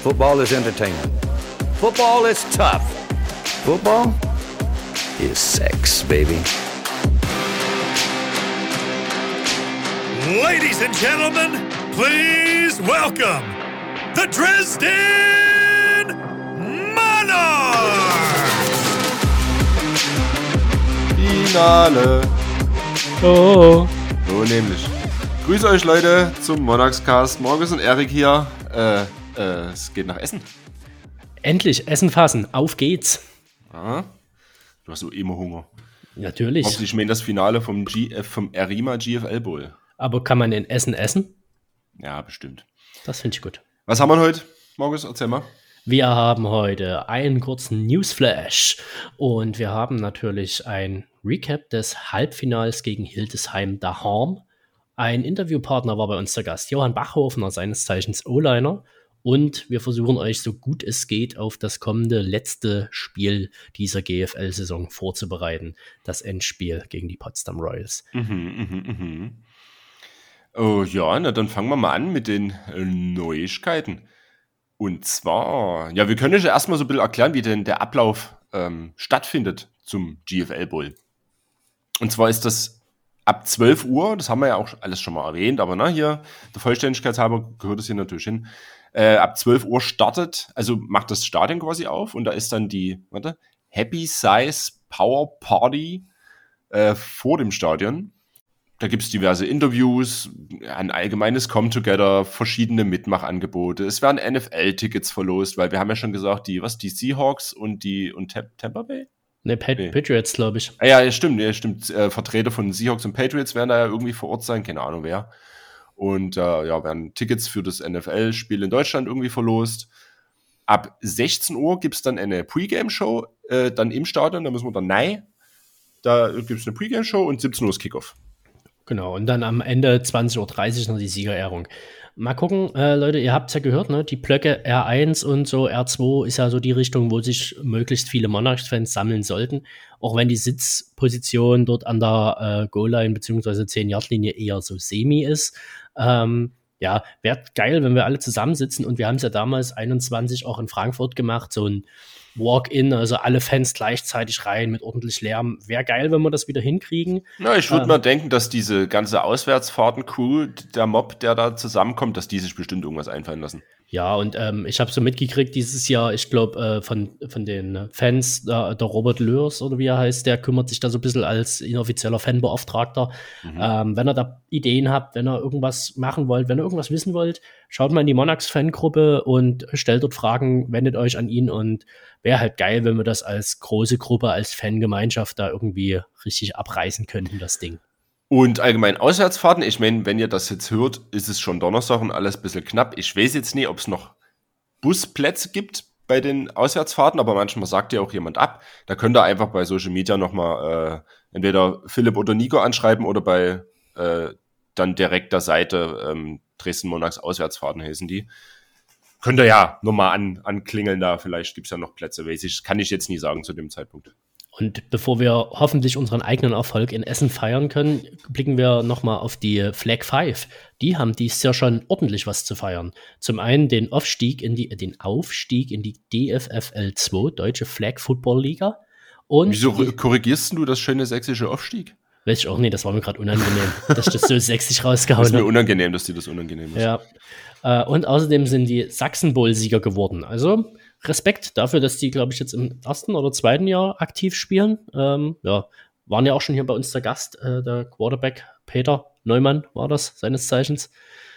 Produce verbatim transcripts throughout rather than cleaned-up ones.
Football is entertainment. Football is tough. Football is sex, baby. Ladies and gentlemen, please welcome the Dresden Monarchs! Finale. Oh. So nämlich. Grüße euch Leute zum Monarchscast. Markus und Erik hier. Äh, äh, es geht nach Essen. Endlich, Essen fassen. Auf geht's. Aha. Du hast so immer Hunger. Natürlich. Hoffentlich, ich meine das Finale vom, G F, vom Arima G F L Bowl. Aber kann man in Essen essen? Ja, bestimmt. Das finde ich gut. Was haben wir heute, Markus? Erzähl mal. Wir haben heute einen kurzen Newsflash und wir haben natürlich ein Recap des Halbfinals gegen Hildesheim daheim. Ein Interviewpartner war bei uns der Gast, Johann Bachhofner, seines Zeichens O-Liner. Und wir versuchen euch so gut es geht auf das kommende letzte Spiel dieser G F L-Saison vorzubereiten. Das Endspiel gegen die Potsdam Royals. Mhm, mhm, mhm. Oh ja, na dann fangen wir mal an mit den äh, Neuigkeiten. Und zwar, ja, wir können euch ja erstmal so ein bisschen erklären, wie denn der Ablauf ähm, stattfindet zum G F L Bowl. Und zwar ist das ab zwölf Uhr, das haben wir ja auch alles schon mal erwähnt, aber na, hier, der Vollständigkeit halber gehört es hier natürlich hin. Äh, ab zwölf Uhr startet, also macht das Stadion quasi auf und da ist dann die, warte, Happy Size Power Party äh, vor dem Stadion. Da gibt es diverse Interviews, ein allgemeines Come-Together, verschiedene Mitmachangebote. Es werden N F L-Tickets verlost, weil wir haben ja schon gesagt, die, was, die Seahawks und die und Tampa Bay? Ne, Pat- Nee. Patriots, glaube ich. Ah, ja, ja, stimmt, ja, stimmt. Äh, Vertreter von Seahawks und Patriots werden da ja irgendwie vor Ort sein, keine Ahnung wer. Und äh, ja, werden Tickets für das N F L-Spiel in Deutschland irgendwie verlost. Ab sechzehn Uhr gibt es dann eine Pre-Game-Show, äh, dann im Stadion, da müssen wir dann nein. Da gibt es eine Pre-Game-Show und siebzehn Uhr ist Kickoff. Genau, und dann am Ende zwanzig Uhr dreißig noch die Siegerehrung. Mal gucken, äh, Leute, ihr habt es ja gehört, ne? Die Blöcke R eins und so R zwei ist ja so die Richtung, wo sich möglichst viele Monarchs-Fans sammeln sollten. Auch wenn die Sitzposition dort an der äh, Goal-Line bzw. zehn-Yard-Linie eher so semi ist. Ähm, ja, wäre geil, wenn wir alle zusammensitzen und wir haben es ja damals einundzwanzig auch in Frankfurt gemacht, so ein Walk-in, also alle Fans gleichzeitig rein mit ordentlich Lärm. Wäre geil, wenn wir das wieder hinkriegen. Na, ich würde Ähm, mal denken, dass diese ganze Auswärtsfahrten-Crew, der Mob, der da zusammenkommt, dass die sich bestimmt irgendwas einfallen lassen. Ja, und ähm, ich habe so mitgekriegt dieses Jahr, ich glaube, äh, von, von den Fans, der, der Robert Lörs oder wie er heißt, der kümmert sich da so ein bisschen als inoffizieller Fanbeauftragter. Mhm. Ähm, wenn ihr da Ideen habt, wenn ihr irgendwas machen wollt, wenn ihr irgendwas wissen wollt, schaut mal in die Monarchs-Fangruppe und stellt dort Fragen, wendet euch an ihn und wäre halt geil, wenn wir das als große Gruppe, als Fangemeinschaft da irgendwie richtig abreißen könnten, das Ding. Und allgemein Auswärtsfahrten, ich meine, wenn ihr das jetzt hört, ist es schon Donnerstag und alles ein bisschen knapp. Ich weiß jetzt nicht, ob es noch Busplätze gibt bei den Auswärtsfahrten, aber manchmal sagt ja auch jemand ab. Da könnt ihr einfach bei Social Media nochmal äh, entweder Philipp oder Nico anschreiben oder bei äh, dann direkt der Seite ähm, Dresden Monarchs Auswärtsfahrten heißen die. Könnt ihr ja nochmal an, anklingeln da, vielleicht gibt es ja noch Plätze, weiß ich, kann ich jetzt nie sagen zu dem Zeitpunkt. Und bevor wir hoffentlich unseren eigenen Erfolg in Essen feiern können, blicken wir nochmal auf die Flag Five. Die haben dieses Jahr schon ordentlich was zu feiern. Zum einen den Aufstieg in die, den Aufstieg in die D F F L zwei, Deutsche Flag Football Liga. Und Wieso die, korrigierst du das schöne sächsische Aufstieg? weiß ich auch nicht, das war mir gerade unangenehm, dass ich das so sächsisch rausgehauen Das ist mir habe. unangenehm, dass dir das unangenehm ist. Ja. Äh, und außerdem sind die Sachsen Bowl-Sieger geworden. Also Respekt dafür, dass die, glaube ich, jetzt im ersten oder zweiten Jahr aktiv spielen. Ähm, ja, waren ja auch schon hier bei uns der Gast, äh, der Quarterback Peter Neumann war das, seines Zeichens.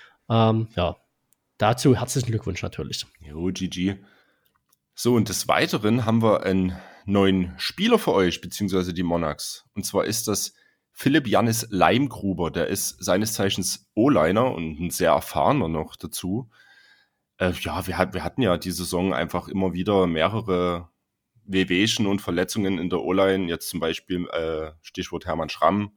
Ähm, ja, dazu herzlichen Glückwunsch natürlich. Jo, G G. So, und des Weiteren haben wir einen neuen Spieler für euch, beziehungsweise die Monarchs. Und zwar ist das Philipp Jannis Leimgruber. Der ist seines Zeichens O-Liner und ein sehr erfahrener noch dazu. Äh, ja, wir, hat, wir hatten ja die Saison einfach immer wieder mehrere Wehwehchen und Verletzungen in der O-Line. Jetzt zum Beispiel äh, Stichwort Hermann Schramm.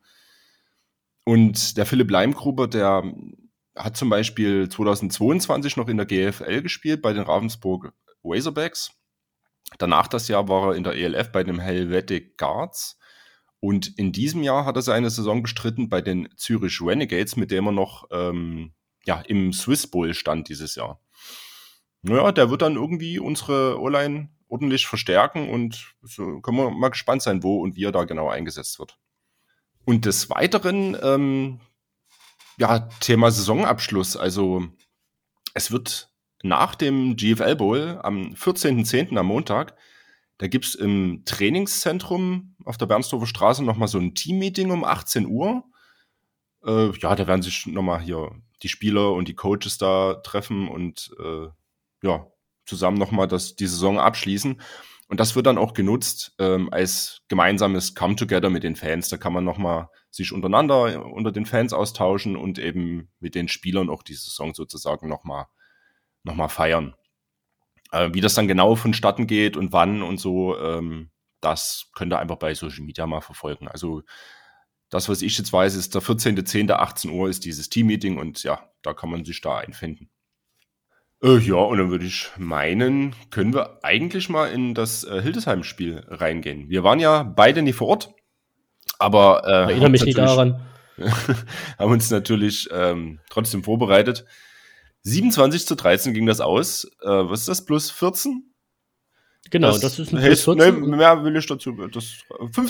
Und der Philipp Leimgruber, der hat zum Beispiel zweitausendzweiundzwanzig noch in der G F L gespielt bei den Ravensburg Razorbacks. Danach das Jahr war er in der E L F bei den Helvetic Guards. Und in diesem Jahr hat er seine Saison bestritten bei den Zürich Renegades, mit dem er noch ähm, ja, im Swiss Bowl stand dieses Jahr. Naja, der wird dann irgendwie unsere O-Line ordentlich verstärken und so können wir mal gespannt sein, wo und wie er da genau eingesetzt wird. Und des Weiteren, ähm, ja, Thema Saisonabschluss. Also es wird nach dem G F L Bowl am vierzehnten zehnten am Montag, da gibt es im Trainingszentrum auf der Bernsdorfer Straße nochmal so ein Team-Meeting um achtzehn Uhr. Äh, ja, da werden sich nochmal hier die Spieler und die Coaches da treffen und äh, ja, zusammen nochmal das, die Saison abschließen. Und das wird dann auch genutzt ähm, als gemeinsames Come-Together mit den Fans. Da kann man nochmal sich untereinander, unter den Fans austauschen und eben mit den Spielern auch die Saison sozusagen nochmal noch mal feiern. Äh, wie das dann genau vonstatten geht und wann und so, ähm, das könnt ihr einfach bei Social Media mal verfolgen. Also das, was ich jetzt weiß, ist der vierzehnten zehnten achtzehn Uhr ist dieses Team-Meeting und ja, da kann man sich da einfinden. Äh, ja, und dann würde ich meinen, können wir eigentlich mal in das äh, Hildesheim-Spiel reingehen. Wir waren ja beide nie vor Ort, aber äh, Erinnere mich nicht daran. haben uns natürlich ähm, trotzdem vorbereitet. siebenundzwanzig zu dreizehn ging das aus. Äh, was ist das? Plus vierzehn? Genau, das, das ist ein Plus Plus vierzehn. vierzehn. Ne, mehr will ich dazu. Das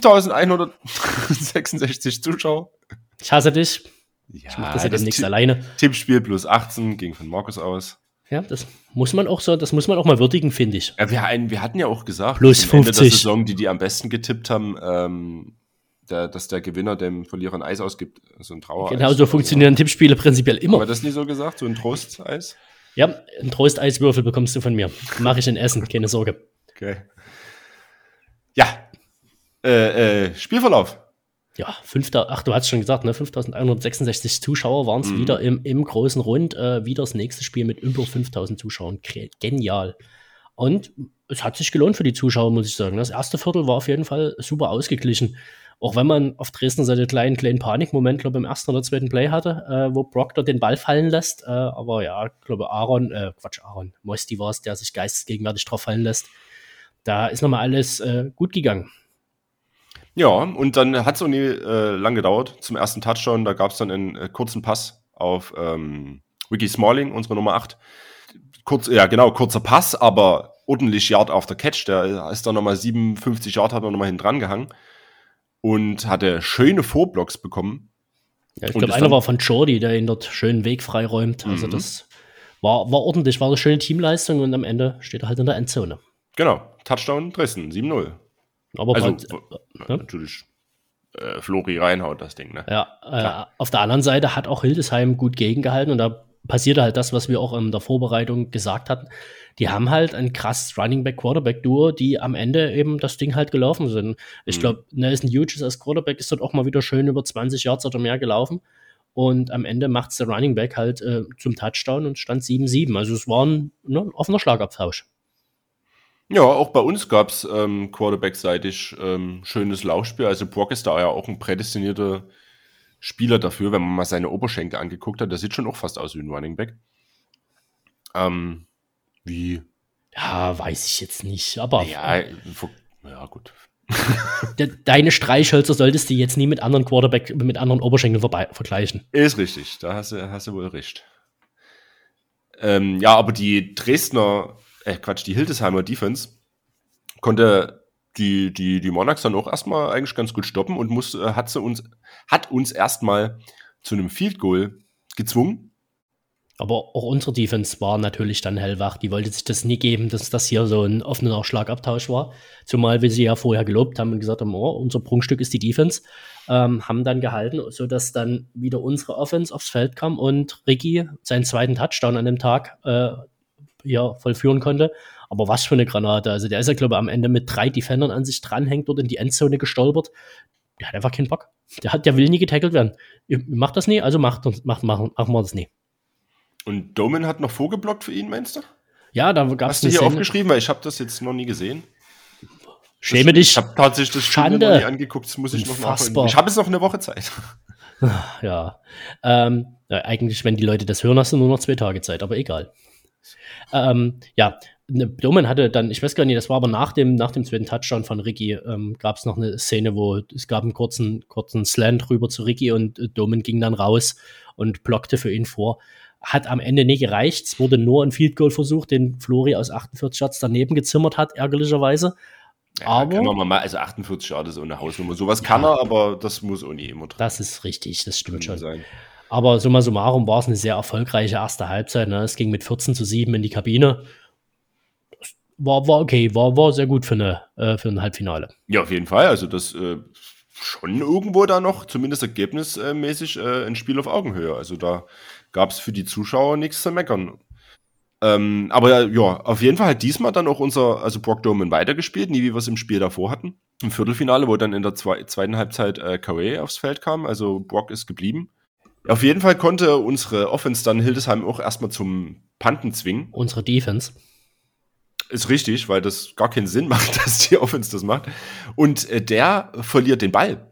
fünftausendeinhundertsechsundsechzig Zuschauer. Ich hasse dich. Ja, Ich mache das ja das demnächst Ti- alleine. Tippspiel plus achtzehn ging von Markus aus. Ja, das muss man auch so, das muss man auch mal würdigen, finde ich. Ja, wir, ein, wir hatten ja auch gesagt, Plus dass am Ende der fünfzig. Saison, die die am besten getippt haben, ähm, der, dass der Gewinner dem Verlierer ein Eis ausgibt. So ein Trauereis. Genau so funktionieren Tippspiele prinzipiell Haben wir immer. das nie so gesagt? So ein Trosteis? Ja, einen Trosteiswürfel bekommst du von mir. Mache ich in Essen, keine Sorge. Okay. Ja. Äh, äh, Spielverlauf. Ja, fünfter, ach, du hast schon gesagt, ne, fünftausendeinhundertsechsundsechzig Zuschauer waren es Mhm. wieder im, im großen Rund. Äh, wieder das nächste Spiel mit über fünftausend Zuschauern. Ge- Genial. Und es hat sich gelohnt für die Zuschauer, muss ich sagen. Das erste Viertel war auf jeden Fall super ausgeglichen. Auch wenn man auf Dresdner Seite einen kleinen, kleinen Panikmoment, glaube ich, im ersten oder zweiten Play hatte, äh, wo Proctor den Ball fallen lässt. Äh, aber ja, ich glaube, Aaron, äh, Quatsch, Aaron, Mosti war es, der sich geistesgegenwärtig drauf fallen lässt. Da ist nochmal alles äh, gut gegangen. Ja, und dann hat es auch nie äh, lang gedauert zum ersten Touchdown. Da gab es dann einen äh, kurzen Pass auf ähm, Ricky Smalling, unsere Nummer acht. Kurz, ja, genau, kurzer Pass, aber ordentlich Yard after Catch. Der ist dann nochmal siebenundfünfzig Yard, hat er nochmal hinten dran gehangen und hatte schöne Vorblocks bekommen. Ja, ich Und glaube, ist einer dann- war von Jordi, der ihn dort schön Weg freiräumt. Also Mhm. das war, war ordentlich, war eine schöne Teamleistung und am Ende steht er halt in der Endzone. Genau, Touchdown Dresden, sieben null. Aber Also, Brand- w- natürlich äh, Flori reinhaut das Ding, ne? ja, äh, auf der anderen Seite hat auch Hildesheim gut gegengehalten und da passierte halt das, was wir auch in der Vorbereitung gesagt hatten. Die haben halt ein krasses Running Back Quarterback Duo, die am Ende eben das Ding halt gelaufen sind. Ich Mhm. glaube, Nelson Hughes als Quarterback ist dort auch mal wieder schön über zwanzig Yards oder mehr gelaufen. Und am Ende macht es der Running Back halt äh, zum Touchdown und stand sieben sieben. Also es war ein, ne, ein offener Schlagabtausch. Ja, auch bei uns gab es ähm, Quarterback-seitig ähm, schönes Laufspiel. Also Brock ist da ja auch ein prädestinierter Spieler dafür, wenn man mal seine Oberschenkel angeguckt hat. Der sieht schon auch fast aus wie ein Running Back. Ähm, wie? Ja, weiß ich jetzt nicht, aber Ja, vor- ja, gut. de, deine Streichhölzer solltest du jetzt nie mit anderen Quarterback, mit anderen Oberschenkeln vorbei, vergleichen. Ist richtig, da hast du, hast du wohl recht. Ähm, ja, aber die Dresdner, äh, Quatsch, die Hildesheimer Defense konnte die, die, die Monarchs dann auch erstmal eigentlich ganz gut stoppen und muss, äh, hat, sie uns, hat uns erstmal zu einem Field Goal gezwungen. Aber auch unsere Defense war natürlich dann hellwach. Die wollte sich das nie geben, dass das hier so ein offener Schlagabtausch war. Zumal wir sie ja vorher gelobt haben und gesagt haben, oh, unser Prunkstück ist die Defense. Ähm, haben dann gehalten, sodass dann wieder unsere Offense aufs Feld kam und Ricky seinen zweiten Touchdown an dem Tag äh, ja, vollführen konnte. Aber was für eine Granate. Also der ist ja, glaube ich, am Ende mit drei Defendern an sich dranhängt, dort in die Endzone gestolpert. Der hat einfach keinen Bock. Der, hat, der will nie getackelt werden. Ihr macht das nie, also macht, uns- macht, machen, machen wir das nie. Und Doman hat noch vorgeblockt für ihn, meinst du? Ja, da gab es Hast du hier aufgeschrieben? Weil ich habe das jetzt noch nie gesehen. Schäme dich. Ich habe tatsächlich das Spiel Schande. noch nie angeguckt. Das muss ich noch Unfassbar. nachholen. Ich habe jetzt noch eine Woche Zeit. Ja. Ähm, ja, eigentlich, wenn die Leute das hören, hast du nur noch zwei Tage Zeit, aber egal. Ähm, ja, ne, Doman hatte dann, ich weiß gar nicht, das war aber nach dem, nach dem zweiten Touchdown von Ricky, ähm, gab es noch eine Szene, wo es gab einen kurzen, kurzen Slant rüber zu Ricky und äh, Doman ging dann raus und blockte für ihn vor. Hat am Ende nicht gereicht. Es wurde nur ein Field Goal versucht, den Flori aus achtundvierzig Yards daneben gezimmert hat, ärgerlicherweise. Ja, aber kann man mal, also achtundvierzig Yards ist so eine Hausnummer. Sowas kann er, aber das muss auch nicht immer drin Das ist richtig, das stimmt schon. sein. Aber summa summarum war es eine sehr erfolgreiche erste Halbzeit. Ne? Es ging mit vierzehn zu sieben in die Kabine. War, war okay, war, war sehr gut für, eine, äh, für ein Halbfinale. Ja, auf jeden Fall. Also das äh, schon irgendwo da noch, zumindest ergebnismäßig, äh, ein Spiel auf Augenhöhe. Also da gab es für die Zuschauer nichts zu meckern. Ähm, aber ja, auf jeden Fall hat diesmal dann auch unser, also Brock Doman weitergespielt, nie wie wir es im Spiel davor hatten. Im Viertelfinale, wo dann in der zwe- zweiten Halbzeit äh, Carey aufs Feld kam, also Brock ist geblieben. Auf jeden Fall konnte unsere Offense dann Hildesheim auch erstmal zum Panten zwingen. Unsere Defense. Ist richtig, weil das gar keinen Sinn macht, dass die Offense das macht. Und äh, der verliert den Ball.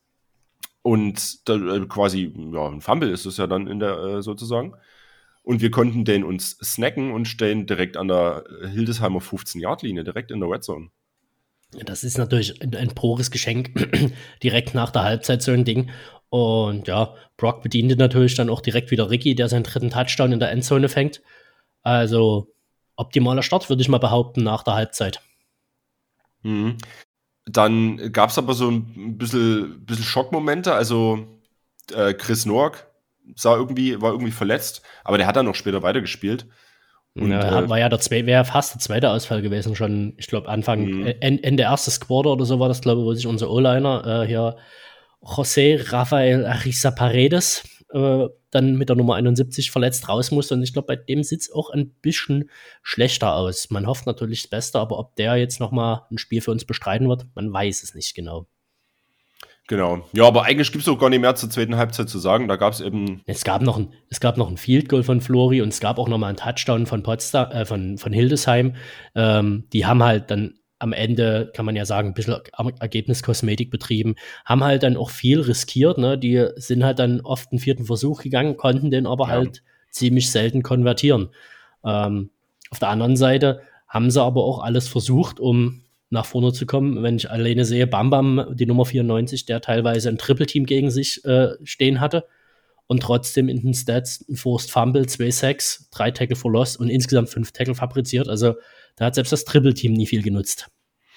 Und da, äh, quasi, ja, ein Fumble ist es ja dann in der, äh, sozusagen. Und wir konnten den uns snacken und stehen direkt an der Hildesheimer fünfzehn-Yard-Linie, direkt in der Red Zone. Das ist natürlich ein, ein pures Geschenk, direkt nach der Halbzeit so ein Ding. Und ja, Brock bediente natürlich dann auch direkt wieder Ricky, der seinen dritten Touchdown in der Endzone fängt. Also optimaler Start, würde ich mal behaupten, nach der Halbzeit. Mhm. Dann gab es aber so ein bisschen, bisschen Schockmomente. Also äh, Chris Noack sah irgendwie, war irgendwie verletzt, aber der hat dann noch später weitergespielt. Und, ja, äh, war ja der zwei, wäre fast der zweite Ausfall gewesen, schon, ich glaube, Anfang, mhm. äh, Ende erstes Quarter oder so war das, glaube ich, wo sich unser O-Liner äh, hier José Rafael Ariza Paredes äh, dann mit der Nummer einundsiebzig verletzt raus musste. Und ich glaube, bei dem sieht es auch ein bisschen schlechter aus. Man hofft natürlich das Beste, aber ob der jetzt nochmal ein Spiel für uns bestreiten wird, man weiß es nicht genau. Genau. Ja, aber eigentlich gibt es auch gar nicht mehr zur zweiten Halbzeit zu sagen. Da gab es eben... Es gab noch ein, es gab noch ein Field Goal von Flori und es gab auch noch mal einen Touchdown von Potsdam, äh, von, von Hildesheim. Ähm, die haben halt dann am Ende, kann man ja sagen, ein bisschen Ergebniskosmetik betrieben, haben halt dann auch viel riskiert. Ne? Die sind halt dann oft einen vierten Versuch gegangen, konnten den aber ja. halt ziemlich selten konvertieren. Ähm, auf der anderen Seite haben sie aber auch alles versucht, um nach vorne zu kommen. Wenn ich alleine sehe, Bam Bam, die Nummer vierundneunzig, der teilweise ein Triple-Team gegen sich äh, stehen hatte und trotzdem in den Stats ein Forced Fumble, zwei Sacks, drei Tackle for Loss und insgesamt fünf Tackle fabriziert. Also da hat selbst das Triple-Team nie viel genutzt.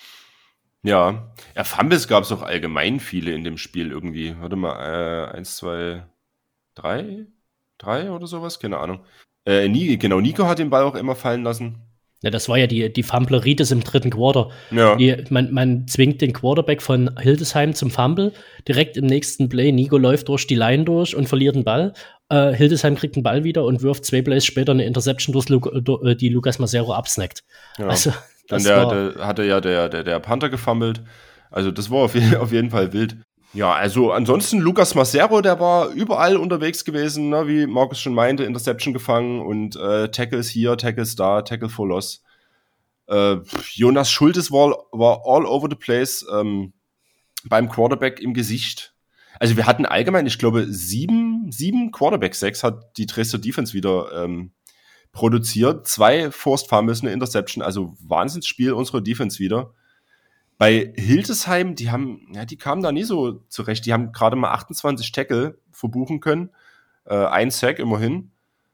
Ja, ja, Fumbles gab es auch allgemein viele in dem Spiel irgendwie. Warte mal, äh, eins, zwei, drei? Drei oder sowas? Keine Ahnung. Äh, nie, genau, Nico hat den Ball auch immer fallen lassen. Ja, das war ja die, die Fumblerritis im dritten Quarter. Ja. Die, man, man zwingt den Quarterback von Hildesheim zum Fumble. Direkt im nächsten Play, Nico läuft durch die Line durch und verliert den Ball. Äh, Hildesheim kriegt den Ball wieder und wirft zwei Plays später eine Interception, durch Lu- durch, die Lucas Masero absnackt. Ja. Also, Dann der, der, hatte ja der, der, der Panther gefummelt. Also das war auf jeden, auf jeden Fall wild. Ja, also ansonsten Lucas Masero, der war überall unterwegs gewesen, ne, wie Markus schon meinte, Interception gefangen und äh, Tackles hier, Tackles da, Tackle for Loss. Äh, Jonas Schultes war, war all over the place ähm, beim Quarterback im Gesicht. Also wir hatten allgemein, ich glaube, sieben, sieben Quarterback-Sacks hat die Dresdner Defense wieder ähm, produziert. Zwei Forced Fumbles, eine Interception, also Wahnsinnsspiel unserer Defense wieder. Bei Hildesheim, die haben, ja, die kamen da nie so zurecht. Die haben gerade mal achtundzwanzig Tackle verbuchen können. Äh, ein Sack immerhin.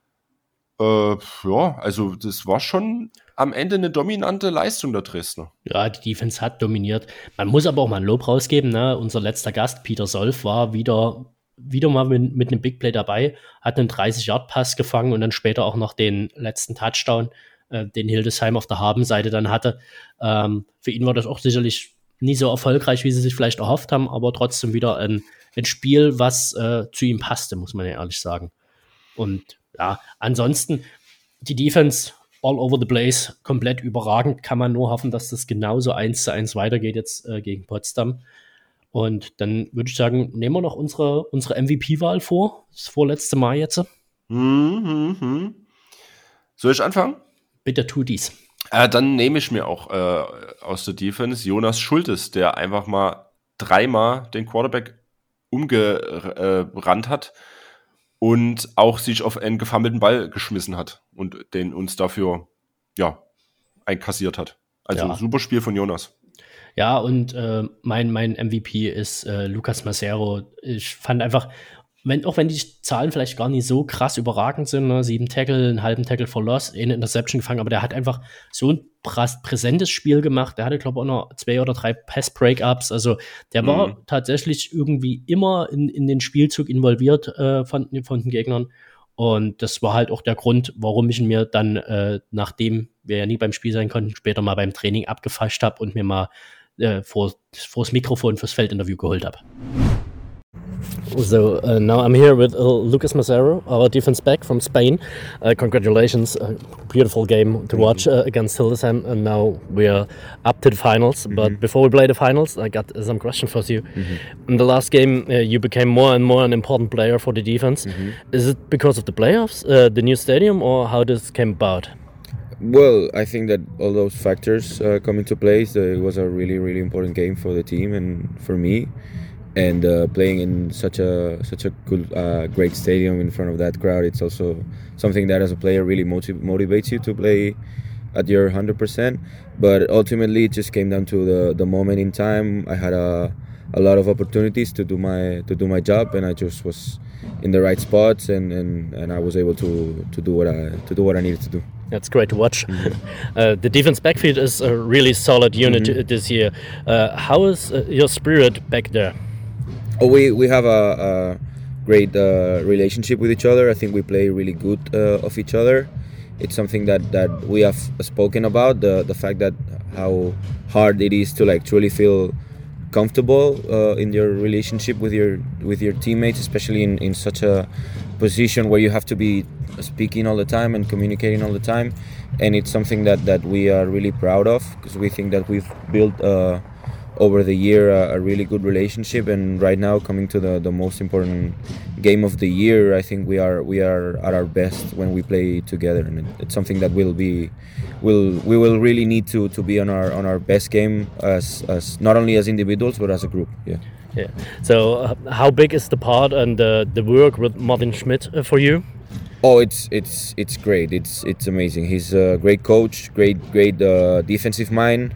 Äh, ja, also das war schon am Ende eine dominante Leistung der Dresdner. Ja, die Defense hat dominiert. Man muss aber auch mal ein Lob rausgeben. Ne? Unser letzter Gast, Peter Solf, war wieder, wieder mal mit, mit einem Big Play dabei, hat einen dreißig-Yard-Pass gefangen und dann später auch noch den letzten Touchdown, den Hildesheim auf der Habenseite dann hatte. Ähm, für ihn war das auch sicherlich nie so erfolgreich, wie sie sich vielleicht erhofft haben, aber trotzdem wieder ein, ein Spiel, was äh, zu ihm passte, muss man ja ehrlich sagen. Und ja, ansonsten die Defense all over the place, komplett überragend, kann man nur hoffen, dass das genauso eins zu eins weitergeht jetzt äh, gegen Potsdam. Und dann würde ich sagen, nehmen wir noch unsere, unsere M V P-Wahl vor, das vorletzte Mal jetzt. Hm, hm, hm. Soll ich anfangen? Bitte tu dies. Äh, dann nehme ich mir auch äh, aus der Defense Jonas Schultes, der einfach mal dreimal den Quarterback umgerannt hat und auch sich auf einen gefummelten Ball geschmissen hat und den uns dafür ja einkassiert hat. Also Ja. super Spiel von Jonas. Ja, und äh, mein, mein M V P ist äh, Lucas Masero. Ich fand einfach, wenn, auch wenn die Zahlen vielleicht gar nicht so krass überragend sind, ne? Sieben Tackle, einen halben Tackle for Loss, eine Interception gefangen, aber der hat einfach so ein prä- präsentes Spiel gemacht. Der hatte, glaube ich, auch noch zwei oder drei Pass-Breakups. Also der war Mhm. tatsächlich irgendwie immer in, in den Spielzug involviert äh, von, von den Gegnern. Und das war halt auch der Grund, warum ich ihn mir dann, äh, nachdem wir ja nie beim Spiel sein konnten, später mal beim Training abgefasst habe und mir mal äh, vor, vors Mikrofon fürs Feldinterview geholt habe. So uh, now I'm here with uh, Lucas Massaro, our defense back from Spain. Uh, congratulations, uh, beautiful game to watch uh, against Hildesheim, and now we're up to the finals. Mm-hmm. But before we play the finals, I got uh, some question for you. Mm-hmm. In the last game, uh, you became more and more an important player for the defense. Mm-hmm. Is it because of the playoffs, uh, the new stadium, or how this came about? Well, I think that all those factors uh, come into place. Uh, it was a really, really important game for the team and for me. And uh, playing in such a such a good, uh, great stadium in front of that crowd, it's also something that as a player really motiv- motivates you to play at your one hundred percent. But ultimately, it just came down to the, the moment in time. I had a a lot of opportunities to do my to do my job, and I just was in the right spots, and, and, and I was able to, to do what I to do what I needed to do. That's great to watch. Mm-hmm. uh, the defense backfield is a really solid unit mm-hmm. this year. Uh, how is uh, your spirit back there? Oh, we, we have a, a great uh, relationship with each other. I think we play really good uh, of each other. It's something that, that we have spoken about, the the fact that how hard it is to like truly feel comfortable uh, in your relationship with your with your teammates, especially in, in such a position where you have to be speaking all the time and communicating all the time. And it's something that, that we are really proud of, because we think that we've built uh, over the year a, a really good relationship. And right now, coming to the, the most important game of the year, I think we are we are at our best when we play together, and it, it's something that will be will we will really need to, to be on our on our best game as as not only as individuals but as a group. Yeah. Yeah. So, uh, how big is the part and uh, the work with Martin Schmidt uh, for you? Oh, it's it's it's great. It's it's amazing. He's a great coach, great great uh, defensive mind.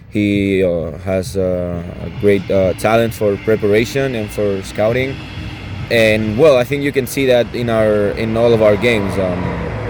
He uh, has uh, a great uh, talent for preparation and for scouting, and well, I think you can see that in our in all of our games. Um,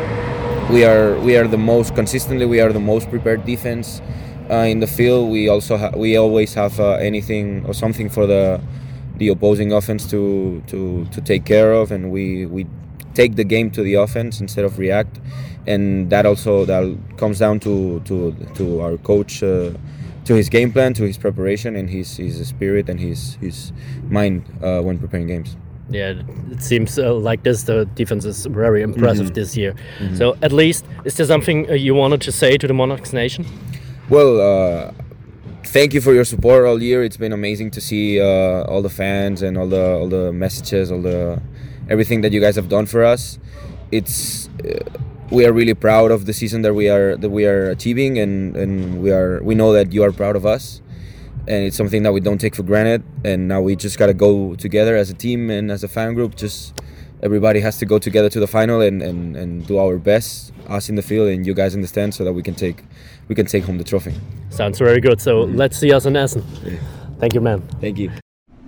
we are we are the most consistently. We are the most prepared defense uh, in the field. We also ha- we always have uh, anything or something for the the opposing offense to to to take care of, and we we take the game to the offense instead of react, and that also that comes down to to to our coach. Uh, to his game plan, to his preparation, and his his spirit and his his mind uh, when preparing games. Yeah, it seems uh, like this. The defense is very impressive mm-hmm. this year. Mm-hmm. So, at least, is there something uh, you wanted to say to the Monarchs Nation? Well, uh, thank you for your support all year. It's been amazing to see uh, all the fans and all the all the messages, all the everything that you guys have done for us. It's uh, we are really proud of the season that we are that we are achieving, and, and we are we know that you are proud of us, and it's something that we don't take for granted. And now we just gotta go together as a team and as a fan group. Just everybody has to go together to the final and, and, and do our best, us in the field and you guys in the stand, so that we can take we can take home the trophy. Sounds very good. So mm-hmm. let's see us in Essen. Yeah. Thank you, man. Thank you.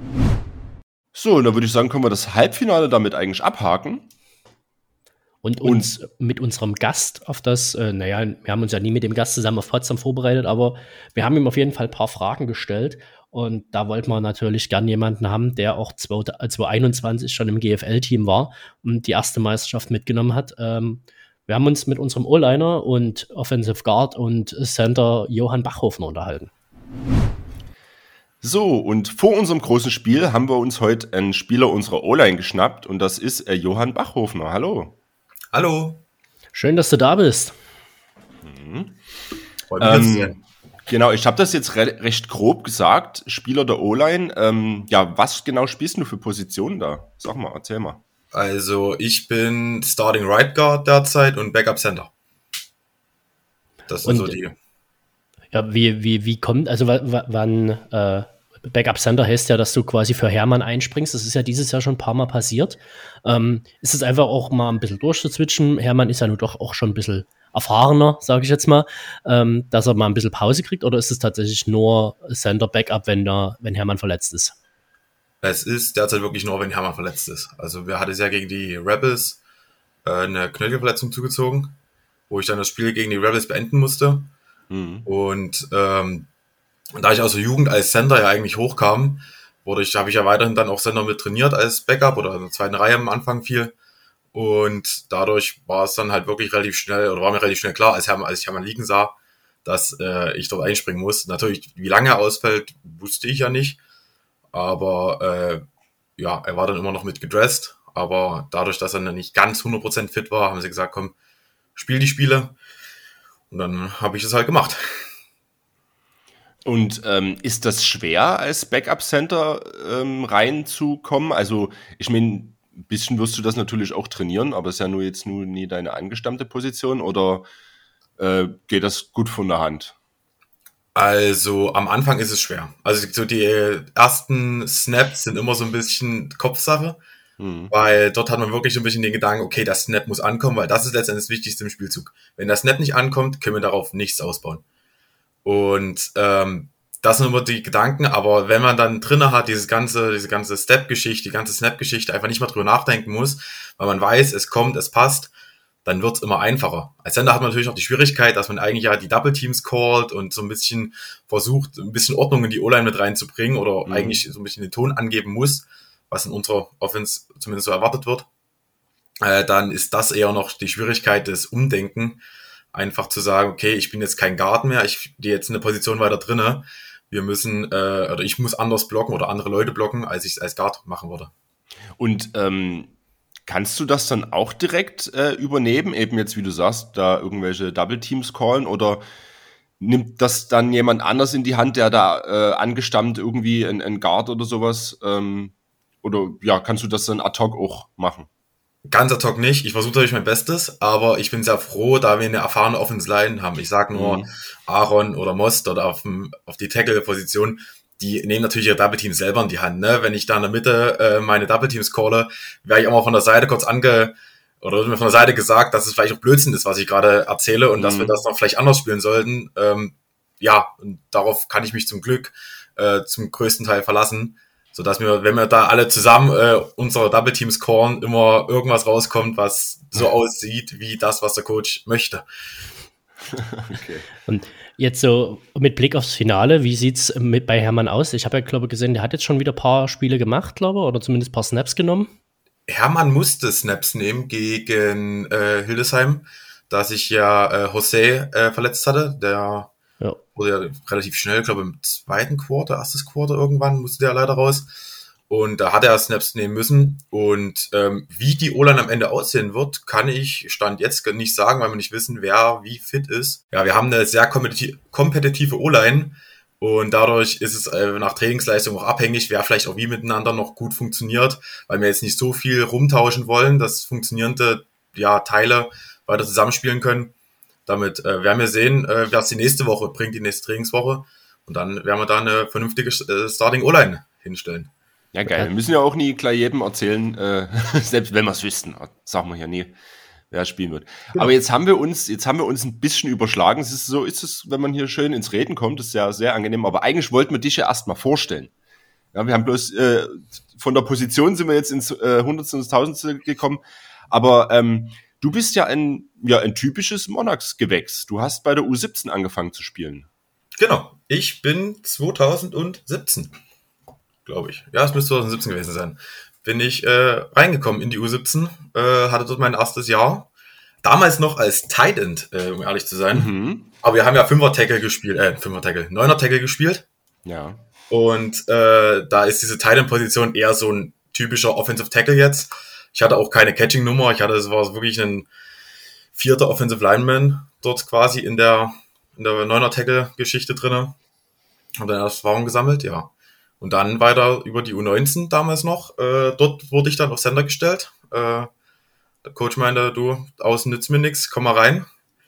So, und dann würde ich sagen, können wir das Halbfinale damit eigentlich abhaken. Und uns und mit unserem Gast auf das, äh, naja, wir haben uns ja nie mit dem Gast zusammen auf Potsdam vorbereitet, aber wir haben ihm auf jeden Fall ein paar Fragen gestellt. Und da wollten wir natürlich gern jemanden haben, der auch zwanzig einundzwanzig schon im G F L-Team war und die erste Meisterschaft mitgenommen hat. Ähm, wir haben uns mit unserem O-Liner und Offensive Guard und Center Johann Bachhofner unterhalten. So, und vor unserem großen Spiel haben wir uns heute einen Spieler unserer O-Line geschnappt, und das ist äh, Johann Bachhofner. Hallo. Hallo. Schön, dass du da bist. Mhm. Ähm, genau, ich habe das jetzt re- recht grob gesagt. Spieler der O-Line. Ähm, ja, was genau spielst du für Positionen da? Sag mal, erzähl mal. Also ich bin Starting Right Guard derzeit und Backup Center. Das sind und, so die. Ja, wie, wie, wie kommt, also w- w- wann äh, Backup Center heißt ja, dass du quasi für Hermann einspringst. Das ist ja dieses Jahr schon ein paar Mal passiert. Ähm, ist es einfach auch mal ein bisschen durchzuswitchen? Hermann ist ja nun doch auch schon ein bisschen erfahrener, sage ich jetzt mal, ähm, dass er mal ein bisschen Pause kriegt, oder ist es tatsächlich nur Center Backup, wenn, der, wenn Hermann verletzt ist? Es ist derzeit wirklich nur, wenn Hermann verletzt ist. Also wir hatten es ja gegen die Rebels äh, eine Knöchelverletzung zugezogen, wo ich dann das Spiel gegen die Rebels beenden musste. Mhm. Und ähm, da ich aus der Jugend als Center ja eigentlich hochkam, wurde ich, habe ich ja weiterhin dann auch Center mit trainiert als Backup oder in der zweiten Reihe am Anfang viel. Und dadurch war es dann halt wirklich relativ schnell, oder war mir relativ schnell klar, als, Hermann, als ich Hermann liegen sah, dass äh, ich dort einspringen muss. Natürlich, wie lange er ausfällt, wusste ich ja nicht. Aber äh, ja, er war dann immer noch mit gedressed. Aber dadurch, dass er dann nicht ganz hundert Prozent fit war, haben sie gesagt, komm, spiel die Spiele. Und dann habe ich es halt gemacht. Und ähm, ist das schwer, als Backup-Center ähm, reinzukommen? Also ich meine, ein bisschen wirst du das natürlich auch trainieren, aber ist ja nur jetzt nur nie deine angestammte Position, oder äh, geht das gut von der Hand? Also am Anfang ist es schwer. Also so die ersten Snaps sind immer so ein bisschen Kopfsache, hm. weil dort hat man wirklich so ein bisschen den Gedanken, okay, das Snap muss ankommen, weil das ist letztendlich das Wichtigste im Spielzug. Wenn das Snap nicht ankommt, können wir darauf nichts ausbauen. Und ähm, das sind immer die Gedanken, aber wenn man dann drinne hat, dieses ganze, diese ganze Step-Geschichte, die ganze Snap-Geschichte, einfach nicht mal drüber nachdenken muss, weil man weiß, es kommt, es passt, dann wird's immer einfacher. Als Center hat man natürlich auch die Schwierigkeit, dass man eigentlich ja die Double-Teams callt und so ein bisschen versucht, ein bisschen Ordnung in die O-Line mit reinzubringen oder mhm. eigentlich so ein bisschen den Ton angeben muss, was in unserer Offense zumindest so erwartet wird. Äh, dann ist das eher noch die Schwierigkeit des Umdenken, einfach zu sagen, okay, ich bin jetzt kein Guard mehr, ich gehe jetzt in eine Position weiter drinne. Wir müssen, äh, oder ich muss anders blocken oder andere Leute blocken, als ich es als Guard machen würde. Und ähm, kannst du das dann auch direkt äh, übernehmen, eben jetzt, wie du sagst, da irgendwelche Double Teams callen, oder nimmt das dann jemand anders in die Hand, der da äh, angestammt irgendwie ein, ein Guard oder sowas, ähm, oder ja, kannst du das dann ad hoc auch machen? Ganz ad hoc nicht. Ich versuche natürlich mein Bestes, aber ich bin sehr froh, da wir eine erfahrene Offensive Line haben. Ich sage nur mhm. Aaron oder Most oder auf, dem, auf die Tackle-Position, die nehmen natürlich ihre Double Teams selber in die Hand. Ne? Wenn ich da in der Mitte äh, meine Double Teams calle, wäre ich auch mal von der Seite kurz ange... oder wird mir von der Seite gesagt, dass es vielleicht auch Blödsinn ist, was ich gerade erzähle und mhm. dass wir das noch vielleicht anders spielen sollten. Ähm, ja, und darauf kann ich mich zum Glück äh, zum größten Teil verlassen, sodass wir, wenn wir da alle zusammen äh, unsere Double Teams callen, immer irgendwas rauskommt, was so aussieht wie das, was der Coach möchte. Okay. Und jetzt so mit Blick aufs Finale, wie sieht's mit bei Hermann aus? Ich habe ja, glaube ich, gesehen, der hat jetzt schon wieder ein paar Spiele gemacht, glaube ich, oder zumindest ein paar Snaps genommen. Hermann musste Snaps nehmen gegen äh, Hildesheim, da sich ja äh, José äh, verletzt hatte. Der ja. wurde ja relativ schnell, ich glaube im zweiten Quarter, erstes Quarter irgendwann, musste der leider raus. Und da hat er Snaps nehmen müssen. Und ähm, wie die O-Line am Ende aussehen wird, kann ich Stand jetzt nicht sagen, weil wir nicht wissen, wer wie fit ist. Ja, wir haben eine sehr kompetitive, kompetitive O-Line. Und dadurch ist es äh, nach Trainingsleistung auch abhängig, wer vielleicht auch wie miteinander noch gut funktioniert, weil wir jetzt nicht so viel rumtauschen wollen, dass funktionierende ja, Teile weiter zusammenspielen können. Damit äh, werden wir sehen, äh, was die nächste Woche bringt, die nächste Trainingswoche. Und dann werden wir da eine vernünftige äh, Starting-O-Line hinstellen. Ja, geil. Wir müssen ja auch nie gleich jedem erzählen, äh, selbst wenn wir es wüssten, sagen wir ja nie, wer spielen wird. Genau. Aber jetzt haben wir uns, jetzt haben wir uns ein bisschen überschlagen. Es ist so ist es, wenn man hier schön ins Reden kommt, das ist ja sehr angenehm. Aber eigentlich wollten wir dich ja erstmal vorstellen. Ja, wir haben bloß äh, von der Position sind wir jetzt ins äh, Hundertstel ins Tausendstel gekommen. Aber ähm, du bist ja ein ja ein typisches Monarchs-Gewächs. Du hast bei der U siebzehn angefangen zu spielen. Genau. Ich bin zweitausendsiebzehn, glaube ich. Ja, es müsste zweitausendsiebzehn gewesen sein. Bin ich äh, reingekommen in die U siebzehn, äh, hatte dort mein erstes Jahr. Damals noch als Tight End, äh, um ehrlich zu sein. Mhm. Aber wir haben ja Fünfer-Tackle gespielt, äh, Fünfer-Tackle, Neuner-Tackle gespielt. Ja. Und äh, da ist diese Tight End-Position eher so ein typischer Offensive Tackle jetzt. Ich hatte auch keine Catching-Nummer. Ich hatte, es war wirklich ein vierter Offensive Lineman dort quasi in der in der Neuner-Tackle-Geschichte drinne. Und dann Erfahrung gesammelt, ja. Und dann weiter über die U neunzehn damals noch. Äh, dort wurde ich dann auf Center gestellt. Äh, der Coach meinte, du, außen nützt mir nix, komm mal rein.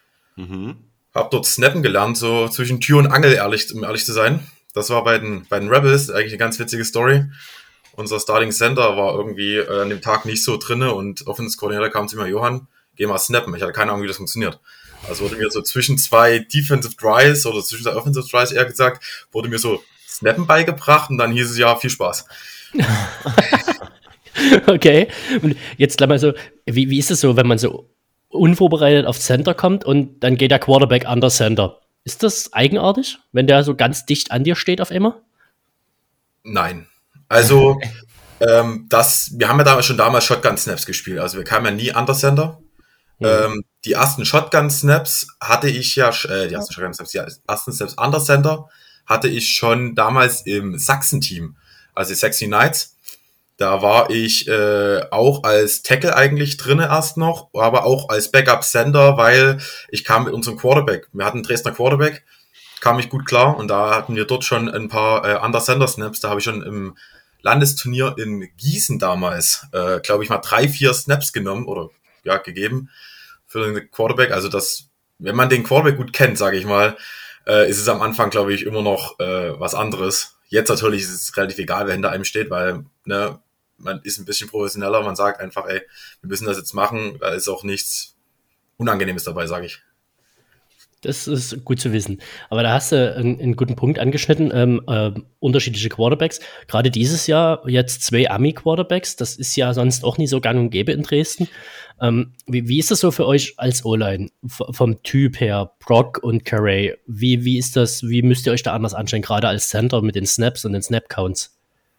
Mhm. Hab dort snappen gelernt, so zwischen Tür und Angel, ehrlich, um ehrlich zu sein. Das war bei den, bei den Rebels eigentlich eine ganz witzige Story. Unser Starting Center war irgendwie äh, an dem Tag nicht so drinne und Offensive Coordinator kam zu mir, Johann, geh mal snappen. Ich hatte keine Ahnung, wie das funktioniert. Also wurde mir so zwischen zwei Defensive Drives oder zwischen zwei Offensive Drives eher gesagt, wurde mir so Snappen beigebracht und dann hieß es ja, viel Spaß. Okay, und jetzt gleich mal so, wie, wie ist es so, wenn man so unvorbereitet auf Center kommt und dann geht der Quarterback an der Center? Ist das eigenartig, wenn der so ganz dicht an dir steht auf einmal? Nein. Also, ähm, das, wir haben ja damals schon damals Shotgun-Snaps gespielt, also wir kamen ja nie Under Center. Mhm. Ähm, die ersten Shotgun-Snaps hatte ich ja, äh, die ersten Shotgun-Snaps, die ersten Snaps Under Center hatte ich schon damals im Sachsen-Team, also die Saxony Knights. Da war ich äh, auch als Tackle eigentlich drinne erst noch, aber auch als Backup-Center, weil ich kam mit unserem Quarterback, wir hatten einen Dresdner Quarterback, kam ich gut klar und da hatten wir dort schon ein paar äh, Under-Center-Snaps, da habe ich schon im Landesturnier in Gießen damals, äh, glaube ich mal drei, vier Snaps genommen oder ja gegeben für den Quarterback, also das, wenn man den Quarterback gut kennt, sage ich mal, äh, ist es am Anfang, glaube ich, immer noch äh, was anderes. Jetzt natürlich ist es relativ egal, wer hinter einem steht, weil ne, man ist ein bisschen professioneller, man sagt einfach, ey, wir müssen das jetzt machen, da ist auch nichts Unangenehmes dabei, sage ich. Das ist gut zu wissen. Aber da hast du einen, einen guten Punkt angeschnitten, ähm, äh, unterschiedliche Quarterbacks. Gerade dieses Jahr jetzt zwei Ami-Quarterbacks, das ist ja sonst auch nie so gang und gäbe in Dresden. Ähm, wie, wie ist das so für euch als O-Line, v- vom Typ her, Brock und Carey? Wie, wie ist das, wie müsst ihr euch da anders anstellen, gerade als Center mit den Snaps und den Snap-Counts?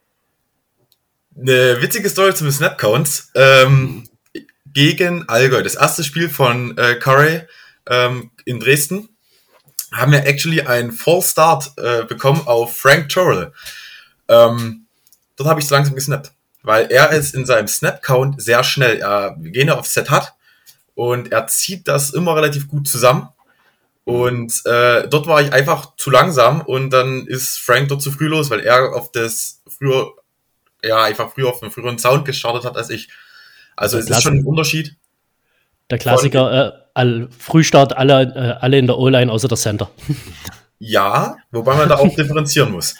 Eine witzige Story zum Snap-Counts. Ähm, gegen Allgäu, das erste Spiel von äh, Carey ähm, in Dresden, haben wir actually einen Full Start äh, bekommen auf Frank Torrell. Ähm, dort habe ich so langsam gesnappt, weil er ist in seinem Snap-Count sehr schnell. Er, wir gehen ja auf Set hat und er zieht das immer relativ gut zusammen. Und äh, dort war ich einfach zu langsam und dann ist Frank dort zu früh los, weil er auf das früher ja, einfach früher auf einen früheren Sound gestartet hat als ich. Also es ist schon ein Unterschied. Der Klassiker, äh, all, Frühstart, alle, äh, alle in der O-Line außer der Center. Ja, wobei man da auch differenzieren muss.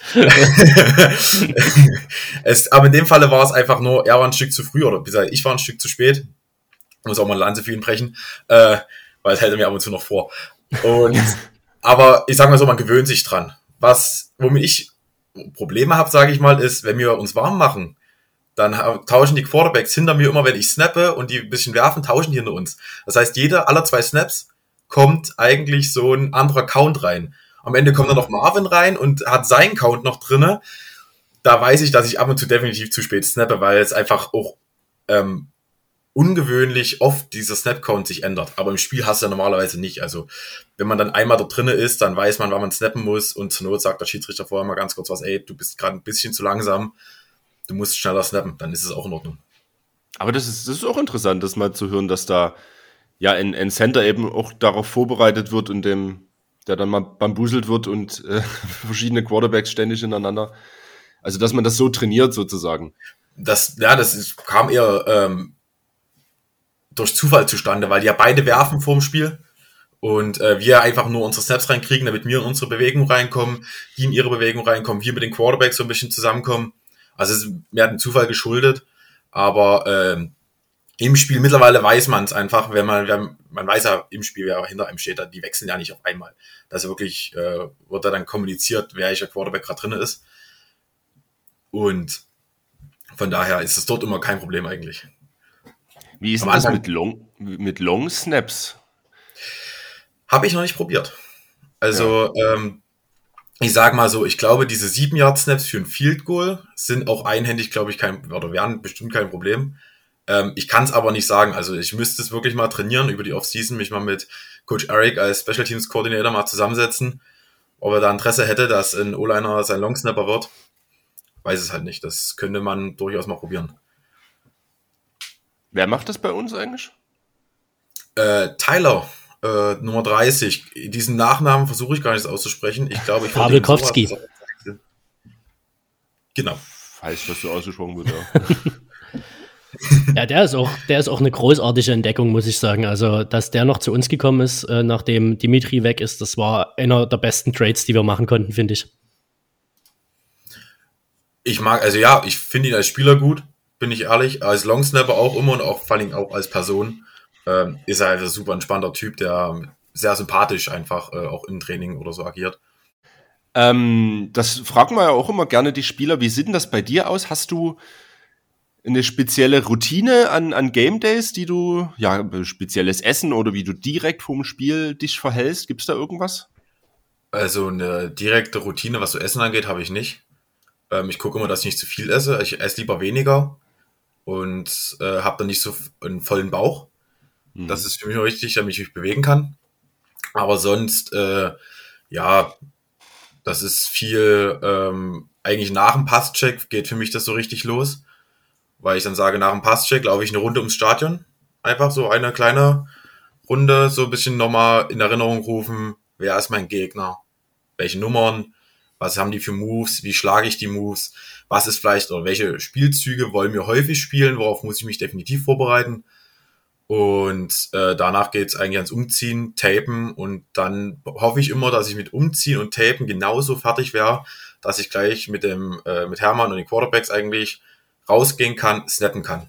es, aber in dem Falle war es einfach nur, er war ein Stück zu früh oder wie gesagt, ich war ein Stück zu spät. Muss auch mal eine Lanze für ihn brechen, äh, weil es hält er mir ab und zu noch vor. Und, aber ich sag mal so, man gewöhnt sich dran. Was, womit ich Probleme habe, sage ich mal, ist, wenn wir uns warm machen, dann tauschen die Quarterbacks hinter mir immer, wenn ich snappe und die ein bisschen werfen, tauschen die hinter uns. Das heißt, jeder aller zwei Snaps kommt eigentlich so ein anderer Count rein. Am Ende kommt dann noch Marvin rein und hat seinen Count noch drinne. Da weiß ich, dass ich ab und zu definitiv zu spät snappe, weil es einfach auch ähm, ungewöhnlich oft dieser Snap-Count sich ändert. Aber im Spiel hast du ja normalerweise nicht. Also wenn man dann einmal da drinne ist, dann weiß man, wann man snappen muss und zur Not sagt der Schiedsrichter vorher mal ganz kurz was, ey, du bist gerade ein bisschen zu langsam, du musst schneller snappen, dann ist es auch in Ordnung. Aber das ist, das ist auch interessant, das mal zu hören, dass da ja ein, ein Center eben auch darauf vorbereitet wird und dem, der dann mal bambuselt wird und äh, verschiedene Quarterbacks ständig hintereinander. Also dass man das so trainiert sozusagen. Das, ja, das ist, kam eher ähm, durch Zufall zustande, weil die ja beide werfen vorm Spiel und äh, wir einfach nur unsere Snaps reinkriegen, damit wir in unsere Bewegung reinkommen, die in ihre Bewegung reinkommen, wir mit den Quarterbacks so ein bisschen zusammenkommen. Also es ist mehr dem Zufall geschuldet, aber äh, im Spiel mittlerweile weiß man es einfach, wenn man, wenn, man weiß ja im Spiel, wer hinter einem steht, die wechseln ja nicht auf einmal. Das ist wirklich, äh, wird da dann kommuniziert, welcher Quarterback gerade drin ist. Und von daher ist es dort immer kein Problem eigentlich. Wie ist denn das mit Long, mit Long Snaps? Habe ich noch nicht probiert. Also, ja. ähm, ich sag mal so, ich glaube, diese sieben Yard Snaps für ein Field Goal sind auch einhändig, glaube ich, kein, oder wären bestimmt kein Problem. Ähm, ich kann es aber nicht sagen. Also, ich müsste es wirklich mal trainieren über die Offseason, mich mal mit Coach Eric als Special Teams Coordinator mal zusammensetzen, ob er da Interesse hätte, dass ein O-Liner sein Long Snapper wird. Weiß es halt nicht. Das könnte man durchaus mal probieren. Wer macht das bei uns eigentlich? Äh, Tyler, äh, Nummer dreißig. Diesen Nachnamen versuche ich gar nicht auszusprechen. Ich glaube, ich Pawlikowski. So genau. Heißt, dass du ausgesprochen wird, ja. Ja, der ist auch, der ist auch eine großartige Entdeckung, muss ich sagen. Also, dass der noch zu uns gekommen ist, äh, nachdem Dimitri weg ist, das war einer der besten Trades, die wir machen konnten, finde ich. Ich mag, also ja, ich finde ihn als Spieler gut, bin ich ehrlich. Als Longsnapper auch immer und auch vor allem auch als Person ähm, ist er halt ein super entspannter Typ, der sehr sympathisch einfach äh, auch im Training oder so agiert. Ähm, das fragen wir ja auch immer gerne die Spieler. Wie sieht denn das bei dir aus? Hast du eine spezielle Routine an, an Game Days, die du, ja, spezielles Essen oder wie du direkt vorm Spiel dich verhältst? Gibt's da irgendwas? Also eine direkte Routine, was so Essen angeht, habe ich nicht. Ähm, ich gucke immer, dass ich nicht zu viel esse. Ich esse lieber weniger und äh, habe dann nicht so einen vollen Bauch. Mhm. Das ist für mich wichtig, damit ich mich bewegen kann. Aber sonst, äh, ja, das ist viel, ähm, eigentlich nach dem Passcheck geht für mich das so richtig los. Weil ich dann sage, nach dem Passcheck laufe ich eine Runde ums Stadion. Einfach so eine kleine Runde, so ein bisschen nochmal in Erinnerung rufen, wer ist mein Gegner, welche Nummern, was haben die für Moves, wie schlage ich die Moves, was ist vielleicht, oder welche Spielzüge wollen wir häufig spielen, worauf muss ich mich definitiv vorbereiten. Und äh, danach geht's eigentlich ans Umziehen, Tapen und dann hoffe ich immer, dass ich mit Umziehen und Tapen genauso fertig wäre, dass ich gleich mit dem äh, mit Hermann und den Quarterbacks eigentlich rausgehen kann, snappen kann.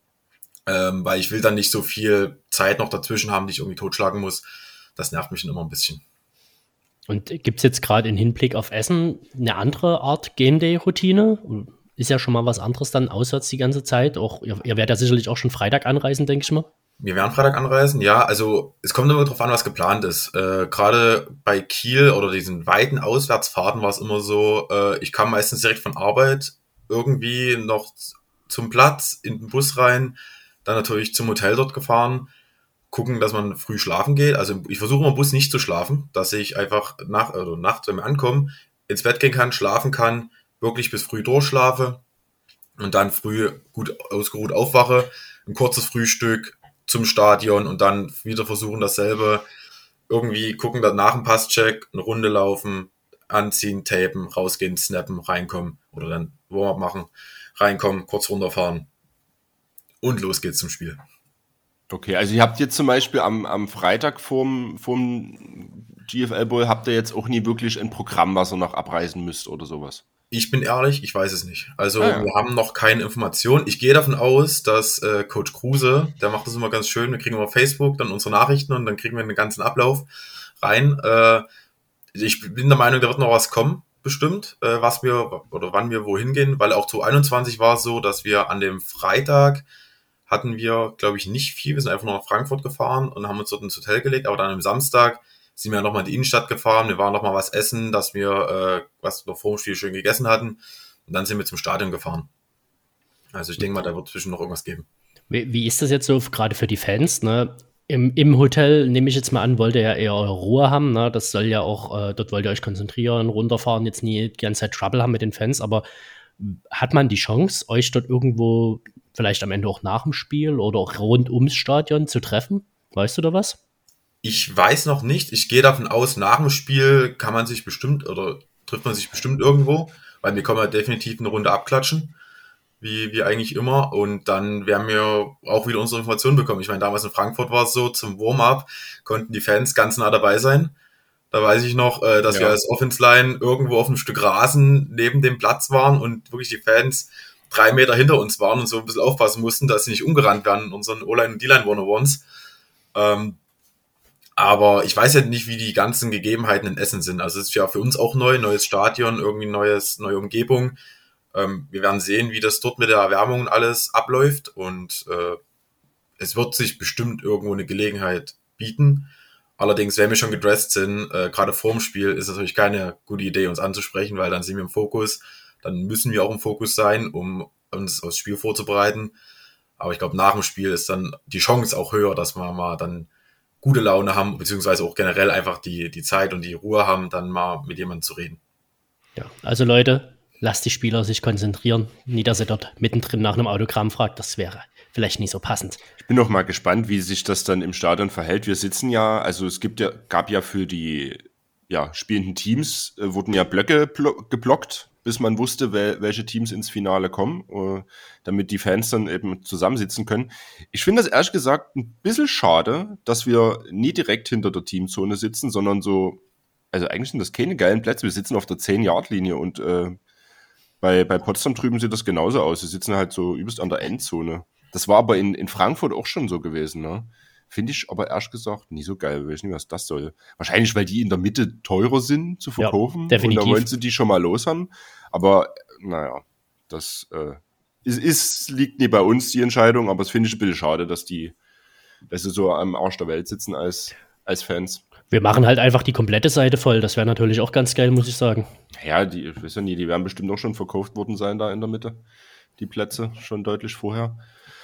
Ähm, weil ich will dann nicht so viel Zeit noch dazwischen haben, die ich irgendwie totschlagen muss. Das nervt mich dann immer ein bisschen. Und gibt es jetzt gerade im Hinblick auf Essen eine andere Art Game Day-Routine? Ist ja schon mal was anderes dann auswärts die ganze Zeit. Auch, ihr, ihr werdet ja sicherlich auch schon Freitag anreisen, denke ich mal. Wir werden Freitag anreisen, ja. Also es kommt immer drauf an, was geplant ist. Äh, Gerade bei Kiel oder diesen weiten Auswärtsfahrten war es immer so, äh, ich kam meistens direkt von Arbeit irgendwie noch zum Platz, in den Bus rein, dann natürlich zum Hotel dort gefahren, gucken, dass man früh schlafen geht. Also ich versuche immer im Bus nicht zu schlafen, dass ich einfach nach, also nachts, wenn wir ankommen, ins Bett gehen kann, schlafen kann, wirklich bis früh durchschlafe und dann früh gut ausgeruht aufwache, ein kurzes Frühstück zum Stadion und dann wieder versuchen dasselbe, irgendwie gucken, dass nach dem Passcheck eine Runde laufen, anziehen, tapen, rausgehen, snappen, reinkommen oder dann Warm-up machen, reinkommen, kurz runterfahren und los geht's zum Spiel. Okay, also ihr habt jetzt zum Beispiel am, am Freitag vorm, vorm G F L Bowl, habt ihr jetzt auch nie wirklich ein Programm, was ihr noch abreisen müsst oder sowas? Ich bin ehrlich, ich weiß es nicht. Also ah, ja. wir haben noch keine Informationen. Ich gehe davon aus, dass äh, Coach Kruse, der macht das immer ganz schön, wir kriegen immer auf Facebook dann unsere Nachrichten und dann kriegen wir den ganzen Ablauf rein. Äh, ich bin der Meinung, da wird noch was kommen, bestimmt, äh, was wir oder wann wir wohin gehen, weil auch zu einundzwanzig war es so, dass wir an dem Freitag hatten wir, glaube ich, nicht viel. Wir sind einfach nur nach Frankfurt gefahren und haben uns dort ins Hotel gelegt, aber dann am Samstag sind wir nochmal in die Innenstadt gefahren, wir waren nochmal was essen, dass wir äh, was wir vor dem Spiel schön gegessen hatten und dann sind wir zum Stadion gefahren. Also ich denke mal, da wird zwischen noch irgendwas geben. Wie, wie ist das jetzt so, gerade für die Fans, ne? Im, Im Hotel, nehme ich jetzt mal an, wollt ihr ja eher eure Ruhe haben, ne? Das soll ja auch, äh, dort wollt ihr euch konzentrieren, runterfahren, jetzt nie die ganze Zeit Trouble haben mit den Fans, aber hat man die Chance, euch dort irgendwo vielleicht am Ende auch nach dem Spiel oder auch rund ums Stadion zu treffen? Weißt du da was? Ich weiß noch nicht. Ich gehe davon aus, nach dem Spiel kann man sich bestimmt oder trifft man sich bestimmt irgendwo, weil wir können ja definitiv eine Runde abklatschen, wie, wie eigentlich immer. Und dann werden wir auch wieder unsere Informationen bekommen. Ich meine, damals in Frankfurt war es so, zum Warm-up konnten die Fans ganz nah dabei sein. Da weiß ich noch, dass ja. wir als Offense-Line irgendwo auf einem Stück Rasen neben dem Platz waren und wirklich die Fans drei Meter hinter uns waren und so ein bisschen aufpassen mussten, dass sie nicht umgerannt werden in unseren O-Line und D-Line one-on-ones. Ähm, aber ich weiß ja nicht, wie die ganzen Gegebenheiten in Essen sind. Also es ist ja für uns auch neu, neues Stadion, irgendwie neues, neue Umgebung. Ähm, wir werden sehen, wie das dort mit der Erwärmung und alles abläuft und äh, es wird sich bestimmt irgendwo eine Gelegenheit bieten. Allerdings, wenn wir schon gedresst sind, äh, gerade vorm Spiel, ist natürlich keine gute Idee, uns anzusprechen, weil dann sind wir im Fokus. Dann müssen wir auch im Fokus sein, um uns aufs Spiel vorzubereiten. Aber ich glaube, nach dem Spiel ist dann die Chance auch höher, dass wir mal dann gute Laune haben, beziehungsweise auch generell einfach die, die Zeit und die Ruhe haben, dann mal mit jemandem zu reden. Ja, also Leute, lasst die Spieler sich konzentrieren. Nie, dass ihr dort mittendrin nach einem Autogramm fragt, das wäre vielleicht nicht so passend. Ich bin noch mal gespannt, wie sich das dann im Stadion verhält. Wir sitzen ja, also es gibt ja, gab ja für die ja, spielenden Teams, äh, wurden ja Blöcke blo- geblockt, bis man wusste, wel- welche Teams ins Finale kommen, äh, damit die Fans dann eben zusammensitzen können. Ich finde das ehrlich gesagt ein bisschen schade, dass wir nie direkt hinter der Teamzone sitzen, sondern so, also eigentlich sind das keine geilen Plätze. Wir sitzen auf der zehn-Yard-Linie und äh, bei, bei Potsdam drüben sieht das genauso aus. Sie sitzen halt so übelst an der Endzone. Das war aber in, in Frankfurt auch schon so gewesen, ne? Finde ich aber ehrlich gesagt nie so geil. Ich weiß nicht, was das soll. Wahrscheinlich, weil die in der Mitte teurer sind zu verkaufen. Ja, definitiv. Und da wollen sie die schon mal los haben. Aber naja, das äh, ist, ist, liegt nie bei uns, die Entscheidung. Aber es finde ich ein bisschen schade, dass die, dass sie so am Arsch der Welt sitzen als, als Fans. Wir machen halt einfach die komplette Seite voll. Das wäre natürlich auch ganz geil, muss ich sagen. Ja, die, ich weiß ja nie, die werden bestimmt auch schon verkauft worden sein da in der Mitte. Die Plätze schon deutlich vorher.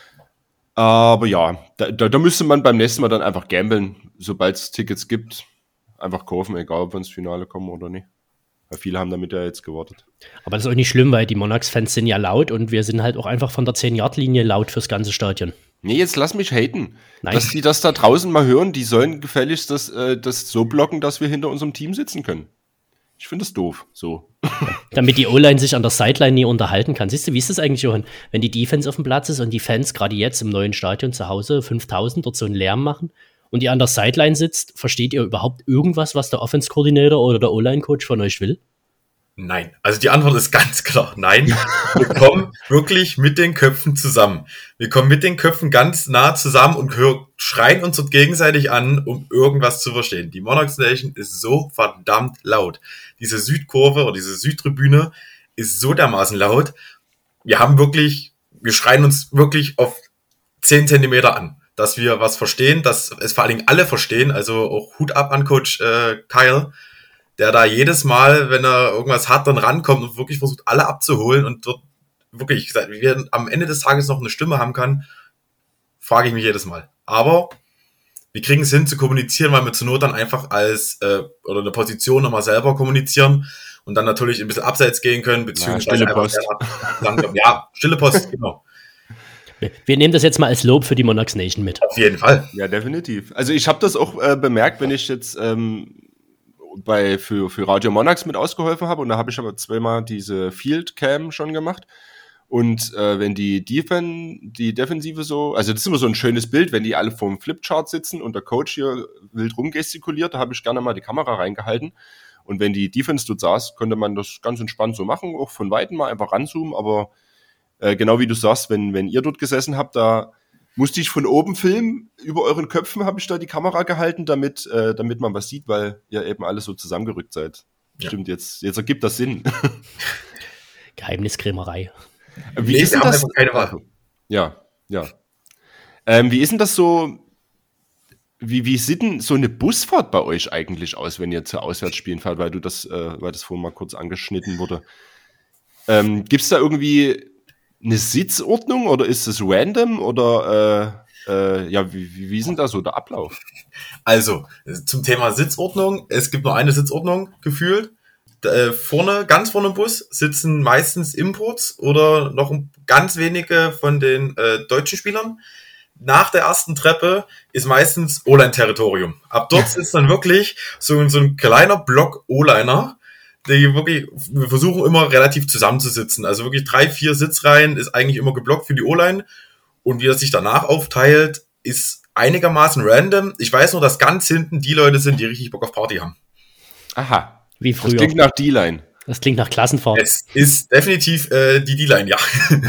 Aber ja, da, da, da müsste man beim nächsten Mal dann einfach gamblen, sobald es Tickets gibt. Einfach kaufen, egal ob wir ins Finale kommen oder nicht. Weil viele haben damit ja jetzt gewartet. Aber das ist auch nicht schlimm, weil die Monarchs-Fans sind ja laut und wir sind halt auch einfach von der zehn-Yard-Linie laut fürs ganze Stadion. Nee, jetzt lass mich haten. Nein. Dass die das da draußen mal hören, die sollen gefälligst das, äh, das so blocken, dass wir hinter unserem Team sitzen können. Ich finde das doof, so. Damit die O-Line sich an der Sideline nie unterhalten kann. Siehst du, wie ist das eigentlich, Johann? Wenn die Defense auf dem Platz ist und die Fans gerade jetzt im neuen Stadion zu Hause fünftausend dort so einen Lärm machen und ihr an der Sideline sitzt, versteht ihr überhaupt irgendwas, was der Offense-Coordinator oder der O-Line-Coach von euch will? Nein. Also die Antwort ist ganz klar nein. Wir kommen wirklich mit den Köpfen zusammen. Wir kommen mit den Köpfen ganz nah zusammen und hör, schreien uns dort gegenseitig an, um irgendwas zu verstehen. Die Monarchs Nation ist so verdammt laut. Diese Südkurve oder diese Südtribüne ist so dermaßen laut. Wir haben wirklich, wir schreien uns wirklich auf zehn Zentimeter an, dass wir was verstehen, dass es vor allen Dingen alle verstehen. Also auch Hut ab an Coach äh, Kyle, der da jedes Mal, wenn er irgendwas hat, dann rankommt und wirklich versucht, alle abzuholen und dort wirklich, wie er am Ende des Tages noch eine Stimme haben kann, frage ich mich jedes Mal. Aber wir kriegen es hin zu kommunizieren, weil wir zur Not dann einfach als, äh, oder eine Position nochmal selber kommunizieren und dann natürlich ein bisschen abseits gehen können, beziehungsweise ja, stille Post. Langsam, ja, stille Post, genau. Wir nehmen das jetzt mal als Lob für die Monarchs Nation mit. Auf jeden Fall. Ja, definitiv. Also ich habe das auch äh, bemerkt, wenn ich jetzt ähm, bei für, für Radio Monarchs mit ausgeholfen habe und da habe ich aber zweimal diese Field Cam schon gemacht und äh, wenn die Defen, die Defensive so, also das ist immer so ein schönes Bild, wenn die alle vorm Flipchart sitzen und der Coach hier wild rumgestikuliert, da habe ich gerne mal die Kamera reingehalten und wenn die Defense dort saß, konnte man das ganz entspannt so machen, auch von Weitem mal einfach ranzoomen, aber äh, genau wie du sagst, wenn, wenn ihr dort gesessen habt, da musste ich von oben filmen, über euren Köpfen habe ich da die Kamera gehalten, damit, äh, damit man was sieht, weil ihr eben alle so zusammengerückt seid. Ja. Stimmt, jetzt, jetzt ergibt das Sinn. Geheimniskrämerei. Wie nee, ist denn das? Keine Wahl. Ja, ja. Ähm, wie ist denn das so, wie, wie sieht denn so eine Busfahrt bei euch eigentlich aus, wenn ihr zu Auswärtsspielen fahrt, weil du das, äh, weil das vorhin mal kurz angeschnitten wurde. Ähm, gibt's da irgendwie eine Sitzordnung oder ist es random oder äh, äh, ja, wie, wie ist denn da so der Ablauf? Also, zum Thema Sitzordnung, es gibt nur eine Sitzordnung gefühlt. Äh, vorne, ganz vorne im Bus sitzen meistens Imports oder noch ganz wenige von den äh, deutschen Spielern. Nach der ersten Treppe ist meistens O-Line-Territorium. Ab dort sitzt dann wirklich so, so ein kleiner Block O-Liner, die wirklich, wir versuchen immer relativ zusammenzusitzen. Also wirklich drei, vier Sitzreihen ist eigentlich immer geblockt für die O-Line. Und wie das sich danach aufteilt, ist einigermaßen random. Ich weiß nur, dass ganz hinten die Leute sind, die richtig Bock auf Party haben. Aha. Wie früher. Das klingt nach D-Line. Das klingt nach Klassenfahrt. Es ist definitiv äh, die D-Line, ja.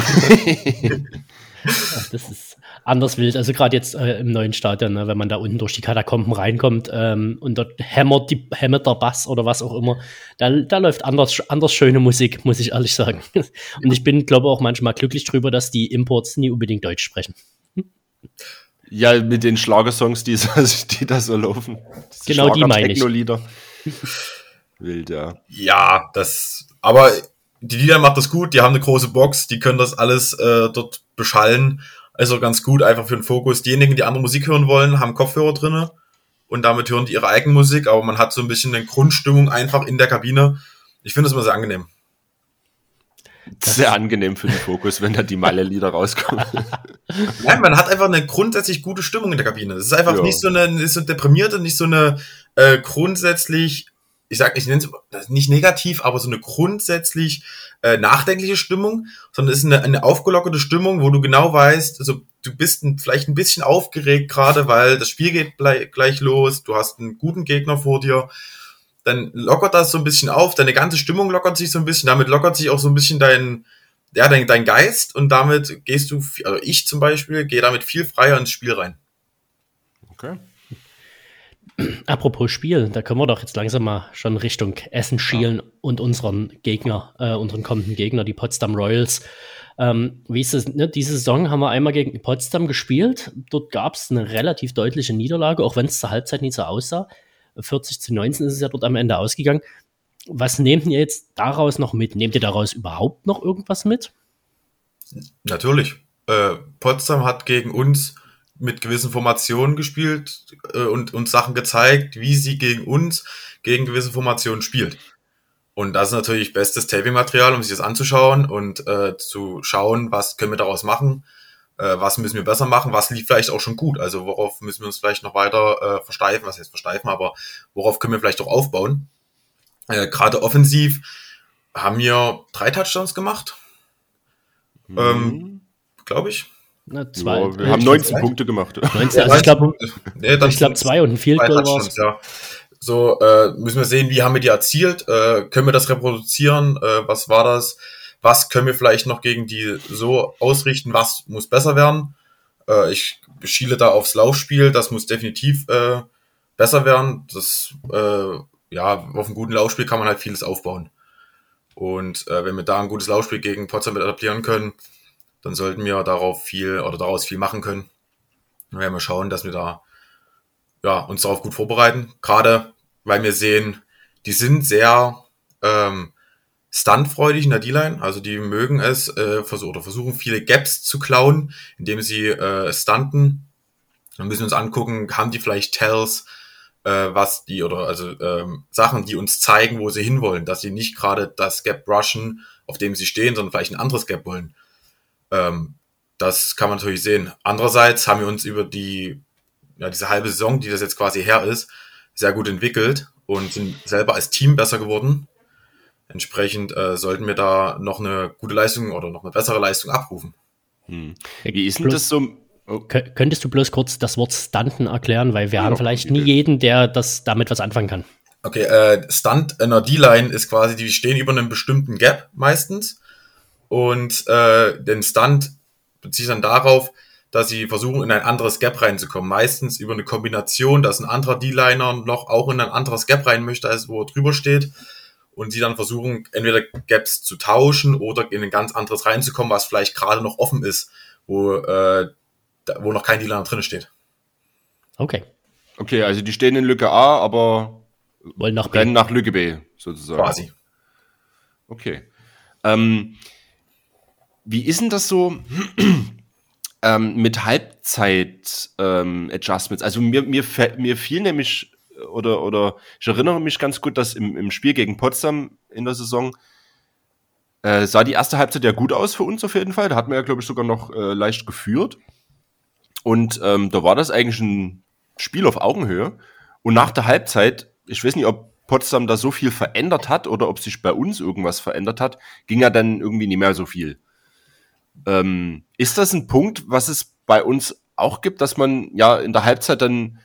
Ach, das ist anders wild. Also gerade jetzt äh, im neuen Stadion, ne, wenn man da unten durch die Katakomben reinkommt ähm, und dort hämmert, die, hämmert der Bass oder was auch immer, da, da läuft anders, anders schöne Musik, muss ich ehrlich sagen. Und ich bin, glaube auch manchmal glücklich drüber, dass die Imports nie unbedingt Deutsch sprechen. Hm? Ja, mit den Schlagersongs, die, die da so laufen. Diese genau die meine ich. Techno-Lieder. Wild, ja. Ja, das, aber die Lieder macht das gut, die haben eine große Box, die können das alles äh, dort beschallen. Also ganz gut, einfach für den Fokus. Diejenigen, die andere Musik hören wollen, haben Kopfhörer drinne und damit hören die ihre eigene Musik, aber man hat so ein bisschen eine Grundstimmung einfach in der Kabine. Ich finde das immer sehr angenehm. Sehr angenehm für den Fokus, wenn da die Malle-Lieder rauskommen. Nein, man hat einfach eine grundsätzlich gute Stimmung in der Kabine. Es ist einfach ja. nicht so eine, nicht so deprimierte, nicht so eine äh, grundsätzlich, ich sag, ich nenne es nicht negativ, aber so eine grundsätzlich äh, nachdenkliche Stimmung, sondern es ist eine, eine aufgelockerte Stimmung, wo du genau weißt, also du bist ein, vielleicht ein bisschen aufgeregt gerade, weil das Spiel geht ble- gleich los, du hast einen guten Gegner vor dir, dann lockert das so ein bisschen auf, deine ganze Stimmung lockert sich so ein bisschen, damit lockert sich auch so ein bisschen dein, ja, dein, dein Geist und damit gehst du, also ich zum Beispiel, gehe damit viel freier ins Spiel rein. Okay. Apropos Spiel, da können wir doch jetzt langsam mal schon Richtung Essen schielen ja. und unseren Gegner, äh, unseren kommenden Gegner, die Potsdam Royals. Ähm, wie ist es, ne? Diese Saison haben wir einmal gegen Potsdam gespielt. Dort gab es eine relativ deutliche Niederlage, auch wenn es zur Halbzeit nicht so aussah. vierzig zu neunzehn ist es ja dort am Ende ausgegangen. Was nehmt ihr jetzt daraus noch mit? Nehmt ihr daraus überhaupt noch irgendwas mit? Natürlich. Äh, Potsdam hat gegen uns mit gewissen Formationen gespielt äh, und uns Sachen gezeigt, wie sie gegen uns gegen gewisse Formationen spielt. Und das ist natürlich bestes Taping-Material, um sich das anzuschauen und äh, zu schauen, was können wir daraus machen, äh, was müssen wir besser machen, was lief vielleicht auch schon gut, also worauf müssen wir uns vielleicht noch weiter äh, versteifen, was heißt versteifen, aber worauf können wir vielleicht auch aufbauen. Äh, Gerade offensiv haben wir drei Touchdowns gemacht, mhm. ähm, glaube ich. Na, zwei. Ja, wir haben neunzehn Punkte gemacht. neunzehn, also ich glaube, nee, glaub, zwei und ein Field Goal war es. Ja. So, äh, müssen wir sehen, wie haben wir die erzielt? Äh, können wir das reproduzieren? Äh, was war das? Was können wir vielleicht noch gegen die so ausrichten? Was muss besser werden? Äh, ich schiele da aufs Laufspiel. Das muss definitiv äh, besser werden. Das, äh, ja, auf einem guten Laufspiel kann man halt vieles aufbauen. Und äh, wenn wir da ein gutes Laufspiel gegen Potsdam etablieren können, dann sollten wir darauf viel oder daraus viel machen können. Dann werden wir schauen, dass wir da ja, uns darauf gut vorbereiten. Gerade weil wir sehen, die sind sehr ähm, stuntfreudig in der D-Line. Also die mögen es äh, vers- oder versuchen viele Gaps zu klauen, indem sie äh, stunten. Dann müssen wir uns angucken, haben die vielleicht Tells, äh, was die oder also ähm, Sachen, die uns zeigen, wo sie hinwollen, dass sie nicht gerade das Gap rushen, auf dem sie stehen, sondern vielleicht ein anderes Gap wollen. Ähm, das kann man natürlich sehen. Andererseits haben wir uns über die, ja, diese halbe Saison, die das jetzt quasi her ist, sehr gut entwickelt und sind selber als Team besser geworden. Entsprechend äh, sollten wir da noch eine gute Leistung oder noch eine bessere Leistung abrufen. Hm. Wie ist denn das so? Oh. Könntest du bloß kurz das Wort Stunten erklären, weil wir ja, haben vielleicht nie jeden, der das damit was anfangen kann. Okay, äh, Stunt in der D-Line ist quasi, die stehen über einem bestimmten Gap meistens. Und äh, den Stunt bezieht sich dann darauf, dass sie versuchen, in ein anderes Gap reinzukommen. Meistens über eine Kombination, dass ein anderer D-Liner noch auch in ein anderes Gap rein möchte, als wo er drüber steht. Und sie dann versuchen, entweder Gaps zu tauschen oder in ein ganz anderes reinzukommen, was vielleicht gerade noch offen ist, wo, äh, wo noch kein D-Liner drin steht. Okay. Okay, also die stehen in Lücke A, aber wollen nach rennen nach Lücke B, sozusagen. Quasi. Okay. Ähm, Wie ist denn das so ähm, mit Halbzeit-Adjustments? Ähm, also mir, mir, mir fiel nämlich, oder, oder ich erinnere mich ganz gut, dass im, im Spiel gegen Potsdam in der Saison äh, sah die erste Halbzeit ja gut aus für uns auf jeden Fall. Da hatten wir ja, glaube ich, sogar noch äh, leicht geführt. Und ähm, da war das eigentlich ein Spiel auf Augenhöhe. Und nach der Halbzeit, ich weiß nicht, ob Potsdam da so viel verändert hat oder ob sich bei uns irgendwas verändert hat, ging ja dann irgendwie nicht mehr so viel. Ähm, ist das ein Punkt, was es bei uns auch gibt, dass man ja in der Halbzeit dann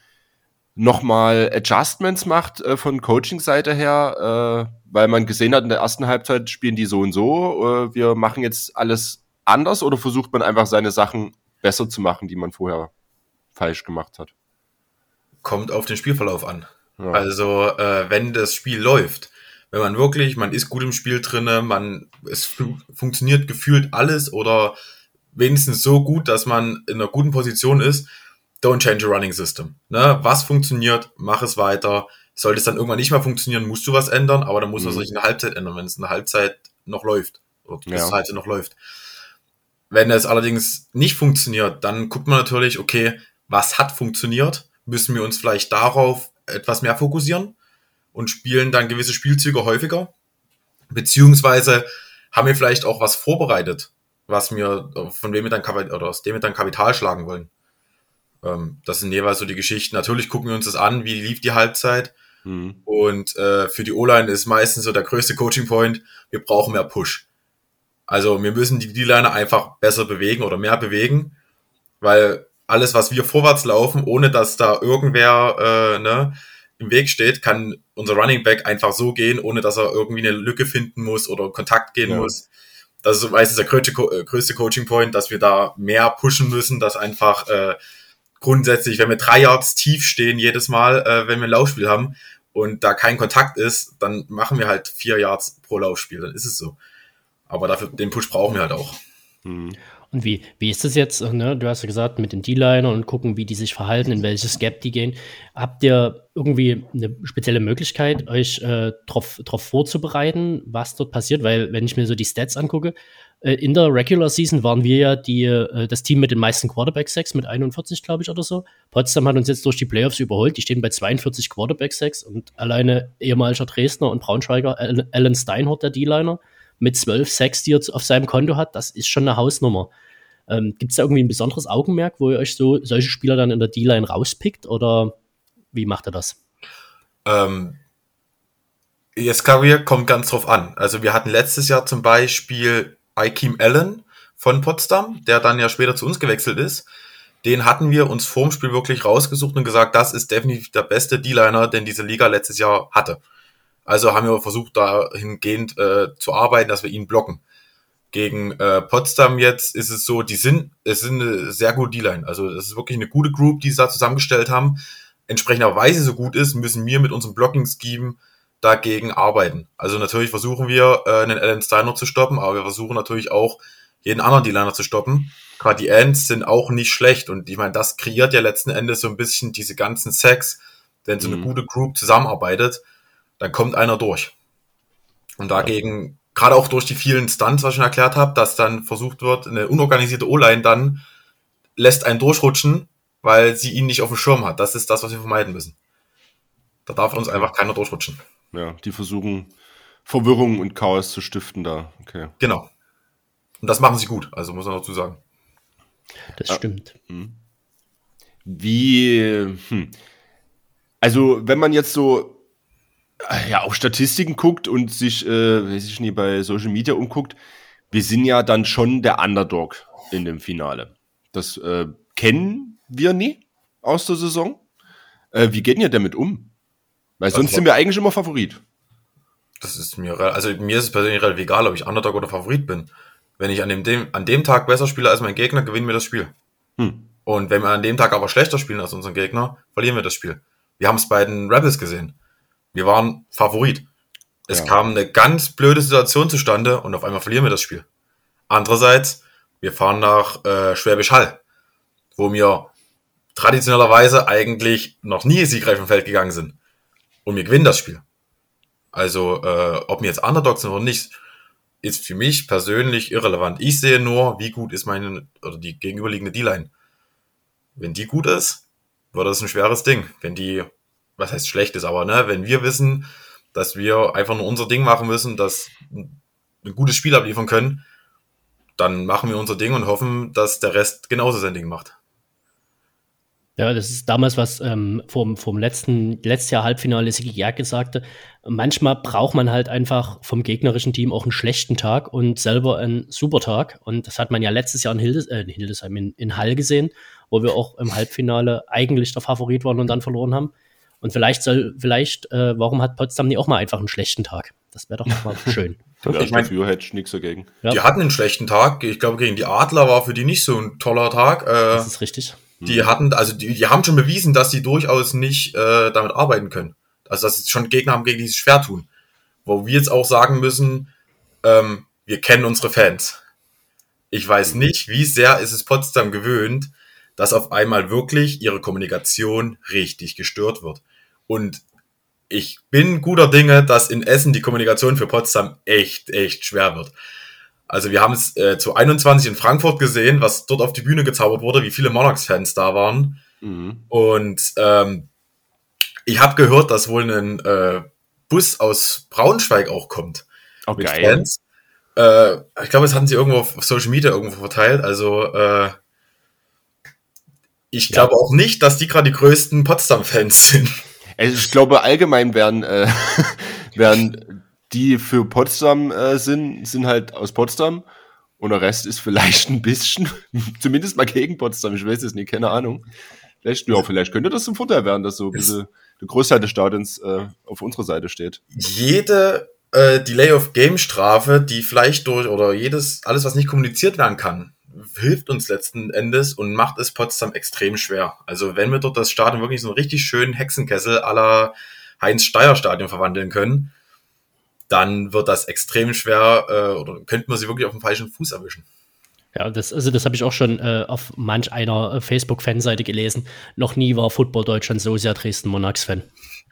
nochmal Adjustments macht äh, von Coaching-Seite her, äh, weil man gesehen hat, in der ersten Halbzeit spielen die so und so, äh, wir machen jetzt alles anders, oder versucht man einfach seine Sachen besser zu machen, die man vorher falsch gemacht hat? Kommt auf den Spielverlauf an. Ja. Also äh, wenn das Spiel läuft, wenn man wirklich, man ist gut im Spiel drinne, man, es fun- funktioniert gefühlt alles oder wenigstens so gut, dass man in einer guten Position ist, don't change a running system. Ne? Was funktioniert, mach es weiter. Sollte es dann irgendwann nicht mehr funktionieren, musst du was ändern, aber dann muss man mhm. sich in der Halbzeit ändern, wenn es in der Halbzeit noch läuft. Oder bis ja. die Halbzeit noch läuft. Wenn es allerdings nicht funktioniert, dann guckt man natürlich, okay, was hat funktioniert? Müssen wir uns vielleicht darauf etwas mehr fokussieren und spielen dann gewisse Spielzüge häufiger, beziehungsweise haben wir vielleicht auch was vorbereitet, was wir, von wem wir dann Kapital, oder aus dem wir dann Kapital schlagen wollen. Ähm, das sind jeweils so die Geschichten. Natürlich gucken wir uns das an, wie lief die Halbzeit. Mhm. Und äh, für die O-Line ist meistens so der größte Coaching-Point, wir brauchen mehr Push. Also wir müssen die D-Liner einfach besser bewegen oder mehr bewegen, weil alles, was wir vorwärts laufen, ohne dass da irgendwer äh, ne, im Weg steht, kann unser Running Back einfach so gehen, ohne dass er irgendwie eine Lücke finden muss oder Kontakt gehen ja. muss. Das ist meistens der größte, größte Coaching Point, dass wir da mehr pushen müssen, dass einfach äh, grundsätzlich, wenn wir drei Yards tief stehen jedes Mal, äh, wenn wir ein Laufspiel haben und da kein Kontakt ist, dann machen wir halt vier Yards pro Laufspiel, dann ist es so. Aber dafür, den Push brauchen wir halt auch. Mhm. Und wie, wie ist das jetzt? Ne? Du hast ja gesagt, mit den D-Liner und gucken, wie die sich verhalten, in welches Gap die gehen. Habt ihr irgendwie eine spezielle Möglichkeit, euch äh, drauf, drauf vorzubereiten, was dort passiert? Weil, wenn ich mir so die Stats angucke, äh, in der Regular Season waren wir ja die, äh, das Team mit den meisten Quarterback-Sacks, mit einundvierzig, glaube ich, oder so. Potsdam hat uns jetzt durch die Playoffs überholt. Die stehen bei zweiundvierzig Quarterback-Sacks und alleine ehemaliger Dresdner und Braunschweiger Alan Steinhardt, der D-Liner, mit zwölf Sacks, die er auf seinem Konto hat, das ist schon eine Hausnummer. Ähm, Gibt es da irgendwie ein besonderes Augenmerk, wo ihr euch so solche Spieler dann in der D-Line rauspickt, oder wie macht ihr das? Ähm, jetzt Career kommt ganz drauf an. Also wir hatten letztes Jahr zum Beispiel Akeem Allen von Potsdam, der dann ja später zu uns gewechselt ist. Den hatten wir uns vorm Spiel wirklich rausgesucht und gesagt, das ist definitiv der beste D-Liner, den diese Liga letztes Jahr hatte. Also haben wir versucht, dahingehend äh, zu arbeiten, dass wir ihn blocken. Gegen äh, Potsdam jetzt ist es so, die sind, es sind eine sehr gute D-Line. Also es ist wirklich eine gute Group, die sie da zusammengestellt haben. Entsprechenderweise so gut ist, müssen wir mit unserem Blocking-Scheme dagegen arbeiten. Also natürlich versuchen wir, äh, einen Alan Steiner zu stoppen, aber wir versuchen natürlich auch, jeden anderen D-Liner zu stoppen. Gerade die Ends sind auch nicht schlecht. Und ich meine, das kreiert ja letzten Endes so ein bisschen diese ganzen Sacks. Wenn so eine mhm. gute Group zusammenarbeitet, dann kommt einer durch. Und dagegen, gerade auch durch die vielen Stunts, was ich schon erklärt habe, dass dann versucht wird, eine unorganisierte O-Line dann lässt einen durchrutschen, weil sie ihn nicht auf dem Schirm hat. Das ist das, was wir vermeiden müssen. Da darf uns einfach keiner durchrutschen. Ja, die versuchen Verwirrung und Chaos zu stiften da. Okay. Genau. Und das machen sie gut, also muss man dazu sagen. Das stimmt. Wie, hm. also wenn man jetzt so ja, auf Statistiken guckt und sich, äh, weiß ich nicht, bei Social Media umguckt, wir sind ja dann schon der Underdog in dem Finale. Das äh, kennen wir nie aus der Saison. Äh, wie geht ihr damit um? Weil sonst also, sind wir eigentlich immer Favorit. Das ist mir, also mir ist es persönlich relativ egal, ob ich Underdog oder Favorit bin. Wenn ich an dem, dem, an dem Tag besser spiele als mein Gegner, gewinnen wir das Spiel. Hm. Und wenn wir an dem Tag aber schlechter spielen als unseren Gegner, verlieren wir das Spiel. Wir haben es bei den Rebels gesehen. Wir waren Favorit. Es ja. kam eine ganz blöde Situation zustande und auf einmal verlieren wir das Spiel. Andererseits, wir fahren nach äh, Schwäbisch Hall, wo wir traditionellerweise eigentlich noch nie siegreich vom Feld gegangen sind. Und wir gewinnen das Spiel. Also, äh, ob wir jetzt Underdogs sind oder nicht, ist für mich persönlich irrelevant. Ich sehe nur, wie gut ist meine, oder die gegenüberliegende D-Line. Wenn die gut ist, wird das ein schweres Ding. Wenn die, was heißt schlecht ist, aber ne, wenn wir wissen, dass wir einfach nur unser Ding machen müssen, dass ein gutes Spiel abliefern können, dann machen wir unser Ding und hoffen, dass der Rest genauso sein Ding macht. Ja, das ist damals, was ähm, vom, vom letzten letztes Jahr Halbfinale Sigi Gerke sagte. Manchmal braucht man halt einfach vom gegnerischen Team auch einen schlechten Tag und selber einen super Tag. Und das hat man ja letztes Jahr in, Hildes, äh, in Hildesheim, in, in Hall gesehen, wo wir auch im Halbfinale eigentlich der Favorit waren und dann verloren haben. Und vielleicht soll, vielleicht, äh, warum hat Potsdam nicht auch mal einfach einen schlechten Tag? Das wäre doch mal schön. Ja, ich mein, dafür hätte ich nichts dagegen. Ja. Die hatten einen schlechten Tag. Ich glaube, gegen die Adler war für die nicht so ein toller Tag. Äh, das ist richtig. Die hatten, also die, die haben schon bewiesen, dass sie durchaus nicht äh, damit arbeiten können. Also dass es schon Gegner haben, gegen die sich schwer tun. Wo wir jetzt auch sagen müssen, ähm, wir kennen unsere Fans. Ich weiß nicht, wie sehr ist es Potsdam gewöhnt, dass auf einmal wirklich ihre Kommunikation richtig gestört wird. Und ich bin guter Dinge, dass in Essen die Kommunikation für Potsdam echt, echt schwer wird. Also wir haben es äh, zu einundzwanzig in Frankfurt gesehen, was dort auf die Bühne gezaubert wurde, wie viele Monarchs-Fans da waren. Mhm. Und ähm, ich habe gehört, dass wohl ein äh, Bus aus Braunschweig auch kommt. Oh, mit geil. Fans. Äh, ich glaube, das hatten sie irgendwo auf Social Media irgendwo verteilt. Also äh, ich glaube ja. auch nicht, dass die gerade die größten Potsdam-Fans sind. Also ich glaube, allgemein werden, äh, werden die für Potsdam äh, sind, sind halt aus Potsdam und der Rest ist vielleicht ein bisschen, zumindest mal gegen Potsdam, ich weiß es nicht, keine Ahnung. Vielleicht, ja, vielleicht könnte das zum Vorteil werden, dass so ein bisschen der Großteil des Stadions äh, auf unserer Seite steht. Jede äh, Delay-of-Game-Strafe, die vielleicht durch, oder jedes, alles, was nicht kommuniziert werden kann, hilft uns letzten Endes und macht es Potsdam extrem schwer. Also wenn wir dort das Stadion wirklich so einen richtig schönen Hexenkessel à la Heinz-Steier-Stadion verwandeln können, dann wird das extrem schwer äh, oder könnte man sie wirklich auf dem falschen Fuß erwischen. Ja, das, also das habe ich auch schon äh, auf manch einer äh, Facebook-Fanseite gelesen. Noch nie war Football Deutschland so sehr Dresden Monarchs-Fan.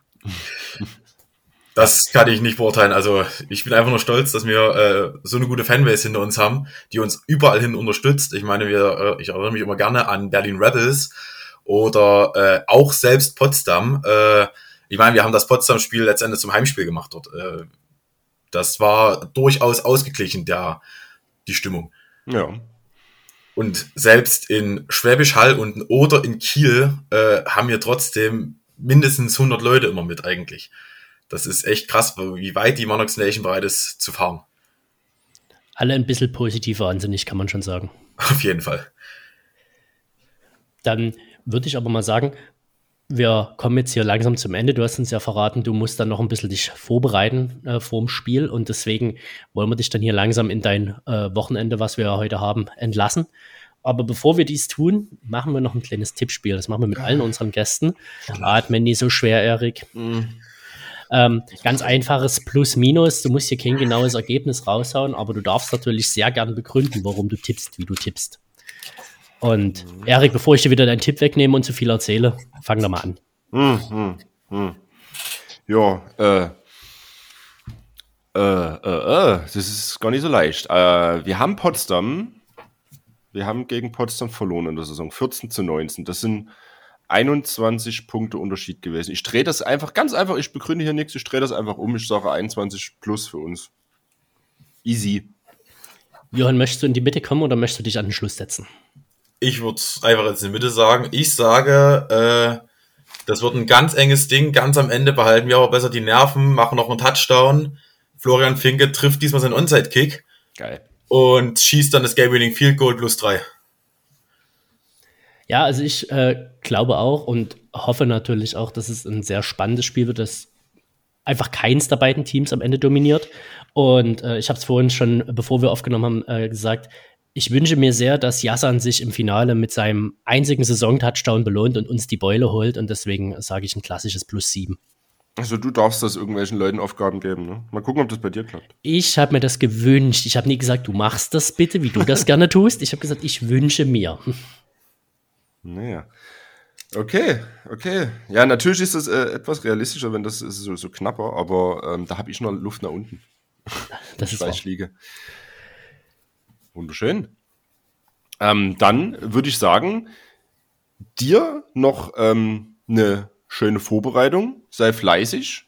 Das kann ich nicht beurteilen. Also ich bin einfach nur stolz, dass wir äh, so eine gute Fanbase hinter uns haben, die uns überall hin unterstützt. Ich meine, wir, äh, ich erinnere mich immer gerne an Berlin Rebels oder äh, auch selbst Potsdam. Äh, ich meine, wir haben das Potsdam-Spiel letztendlich zum Heimspiel gemacht dort. Äh, das war durchaus ausgeglichen, der die Stimmung. Ja. Und selbst in Schwäbisch Hall und oder in Kiel äh, haben wir trotzdem mindestens hundert Leute immer mit eigentlich. Das ist echt krass, wie weit die Monarchs Nation bereit ist zu fahren. Alle ein bisschen positiv wahnsinnig, kann man schon sagen. Auf jeden Fall. Dann würde ich aber mal sagen, wir kommen jetzt hier langsam zum Ende. Du hast uns ja verraten, du musst dann noch ein bisschen dich vorbereiten äh, vorm Spiel und deswegen wollen wir dich dann hier langsam in dein äh, Wochenende, was wir ja heute haben, entlassen. Aber bevor wir dies tun, machen wir noch ein kleines Tippspiel. Das machen wir mit allen unseren Gästen. Atmen nie so schwer, Erik. Mhm. Ähm, ganz einfaches Plus-Minus. Du musst hier kein genaues Ergebnis raushauen, aber du darfst natürlich sehr gern begründen, warum du tippst, wie du tippst. Und Erik, bevor ich dir wieder deinen Tipp wegnehme und zu viel erzähle, fang doch mal an. Hm, hm, hm. Ja, äh, äh, äh, äh, das ist gar nicht so leicht. Äh, wir haben Potsdam, wir haben gegen Potsdam verloren in der Saison, vierzehn zu neunzehn. Das sind einundzwanzig Punkte Unterschied gewesen. Ich drehe das einfach, ganz einfach, ich begründe hier nichts, ich drehe das einfach um, ich sage einundzwanzig plus für uns. Easy. Johann, möchtest du in die Mitte kommen oder möchtest du dich an den Schluss setzen? Ich würde einfach jetzt in die Mitte sagen. Ich sage, äh, das wird ein ganz enges Ding. Ganz am Ende behalten wir aber besser die Nerven, machen noch einen Touchdown. Florian Finke trifft diesmal seinen Onside-Kick. Geil. Und schießt dann das Game-Winning Field Goal plus drei. Ja, also ich äh, glaube auch und hoffe natürlich auch, dass es ein sehr spannendes Spiel wird, das einfach keins der beiden Teams am Ende dominiert. Und äh, ich habe es vorhin schon, bevor wir aufgenommen haben, äh, gesagt, ich wünsche mir sehr, dass Yassan sich im Finale mit seinem einzigen Saison-Touchdown belohnt und uns die Beule holt. Und deswegen sage ich ein klassisches Plus sieben. Also du darfst das irgendwelchen Leuten Aufgaben geben, ne? Mal gucken, ob das bei dir klappt. Ich habe mir das gewünscht. Ich habe nie gesagt, du machst das bitte, wie du das gerne tust. Ich habe gesagt, ich wünsche mir. Naja. Okay, okay. Ja, natürlich ist das äh, etwas realistischer, wenn das ist so, so knapper, aber ähm, da habe ich noch Luft nach unten. Das ist weil ich liege. Wunderschön. Ähm, dann würde ich sagen, dir noch ähm, eine schöne Vorbereitung, sei fleißig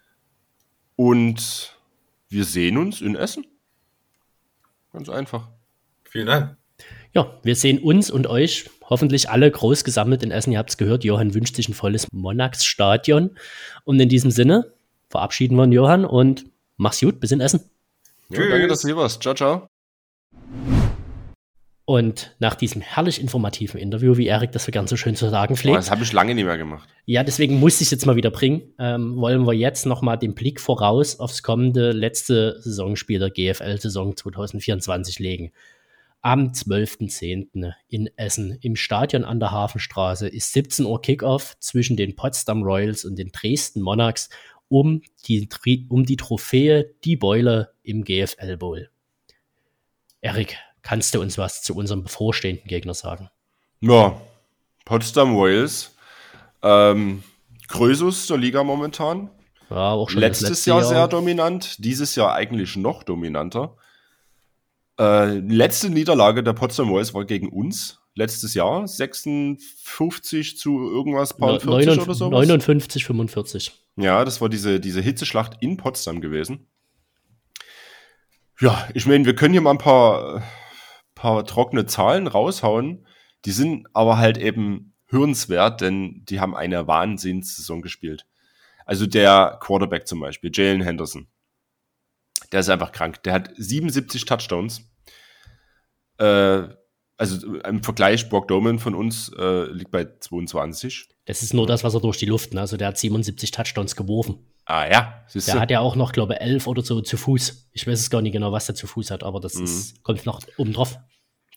und wir sehen uns in Essen. Ganz einfach. Vielen Dank. Ja, wir sehen uns und euch hoffentlich alle groß gesammelt in Essen. Ihr habt es gehört, Johann wünscht sich ein volles Monarchs-Stadion. Und in diesem Sinne verabschieden wir uns, Johann, und mach's gut, bis in Essen. Ja, danke, dass du hier warst. Ciao, ciao. Und nach diesem herrlich informativen Interview, wie Erik das so ganz so schön zu sagen pflegt. Boah, das habe ich lange nicht mehr gemacht. Ja, deswegen musste ich es jetzt mal wieder bringen. Ähm, wollen wir jetzt nochmal den Blick voraus aufs kommende letzte Saisonspiel der G F L-Saison zwanzig vierundzwanzig legen. Am zwölften zehnten in Essen im Stadion an der Hafenstraße ist siebzehn Uhr Kickoff zwischen den Potsdam Royals und den Dresden Monarchs um die, um die Trophäe, die Beule im G F L Bowl. Erik, kannst du uns was zu unserem bevorstehenden Gegner sagen? Ja, Potsdam Royals. Ähm, Krösus der Liga momentan. Ja, auch schon Letztes letzte Jahr, Jahr sehr dominant, dieses Jahr eigentlich noch dominanter. Äh, letzte Niederlage der Potsdam Royals war gegen uns. Letztes Jahr sechsundfünfzig zu irgendwas, paar vierzig oder so. neunundfünfzig, fünfundvierzig. Ja, das war diese, diese Hitzeschlacht in Potsdam gewesen. Ja, ich meine, wir können hier mal ein paar, paar trockene Zahlen raushauen. Die sind aber halt eben hörenswert, denn die haben eine Wahnsinnssaison gespielt. Also der Quarterback zum Beispiel, Jalen Henderson. Der ist einfach krank. Der hat siebenundsiebzig Touchdowns. Äh, also im Vergleich, Brock Doman von uns äh, liegt bei zweiundzwanzig. Das ist nur das, was er durch die Luft, ne? Also der hat siebenundsiebzig Touchdowns geworfen. Ah ja, siehst du. Der hat ja auch noch, glaube ich, elf oder so zu Fuß. Ich weiß es gar nicht genau, was der zu Fuß hat, aber das mhm. ist, kommt noch oben drauf.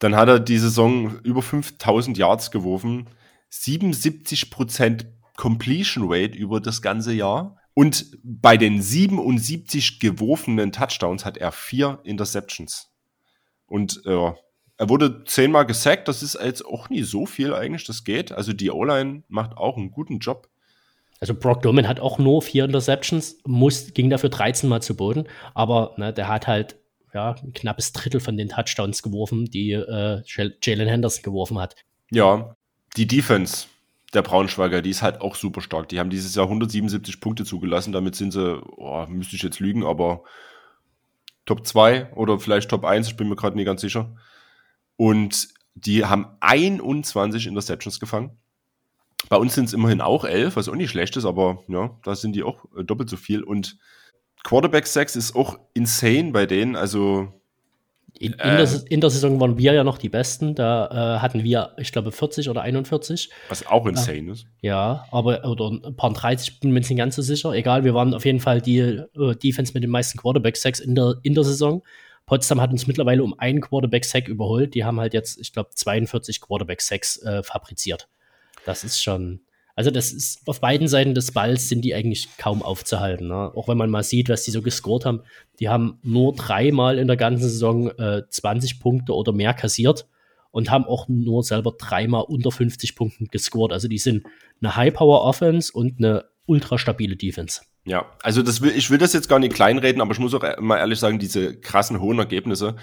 Dann hat er die Saison über fünftausend Yards geworfen, siebenundsiebzig Prozent Completion Rate über das ganze Jahr. Und bei den siebenundsiebzig geworfenen Touchdowns hat er vier Interceptions. Und äh, er wurde zehnmal gesackt, das ist jetzt auch nie so viel eigentlich, das geht. Also die O-Line macht auch einen guten Job. Also Brock Doman hat auch nur vier Interceptions, muss, ging dafür dreizehn Mal zu Boden, aber ne, der hat halt ja, ein knappes Drittel von den Touchdowns geworfen, die äh, Jalen Henderson geworfen hat. Ja, die Defense der Braunschweiger, die ist halt auch super stark. Die haben dieses Jahr hundertsiebenundsiebzig Punkte zugelassen, damit sind sie, oh, müsste ich jetzt lügen, aber Top zwei oder vielleicht Top eins, ich bin mir gerade nicht ganz sicher. Und die haben einundzwanzig Interceptions gefangen. Bei uns sind es immerhin auch elf, was auch nicht schlecht ist, aber ja, da sind die auch äh, doppelt so viel. Und Quarterback-Sacks ist auch insane bei denen, also In, in, äh, der, in der Saison waren wir ja noch die Besten, da äh, hatten wir, ich glaube, vierzig oder einundvierzig. Was auch insane ja. ist. Ja, aber, oder ein paar dreißig, bin mir nicht ganz so sicher. Egal, wir waren auf jeden Fall die äh, Defense mit den meisten Quarterback-Sacks in der, in der Saison. Potsdam hat uns mittlerweile um einen Quarterback-Sack überholt. Die haben halt jetzt, ich glaube, zweiundvierzig Quarterback-Sacks äh, fabriziert. Das ist schon, also das ist, auf beiden Seiten des Balls sind die eigentlich kaum aufzuhalten. Ne? Auch wenn man mal sieht, was die so gescored haben. Die haben nur dreimal in der ganzen Saison äh, zwanzig Punkte oder mehr kassiert und haben auch nur selber dreimal unter fünfzig Punkten gescored. Also die sind eine High-Power-Offense und eine ultra stabile Defense. Ja, also das will, ich will das jetzt gar nicht kleinreden, aber ich muss auch mal ehrlich sagen, diese krassen hohen Ergebnisse,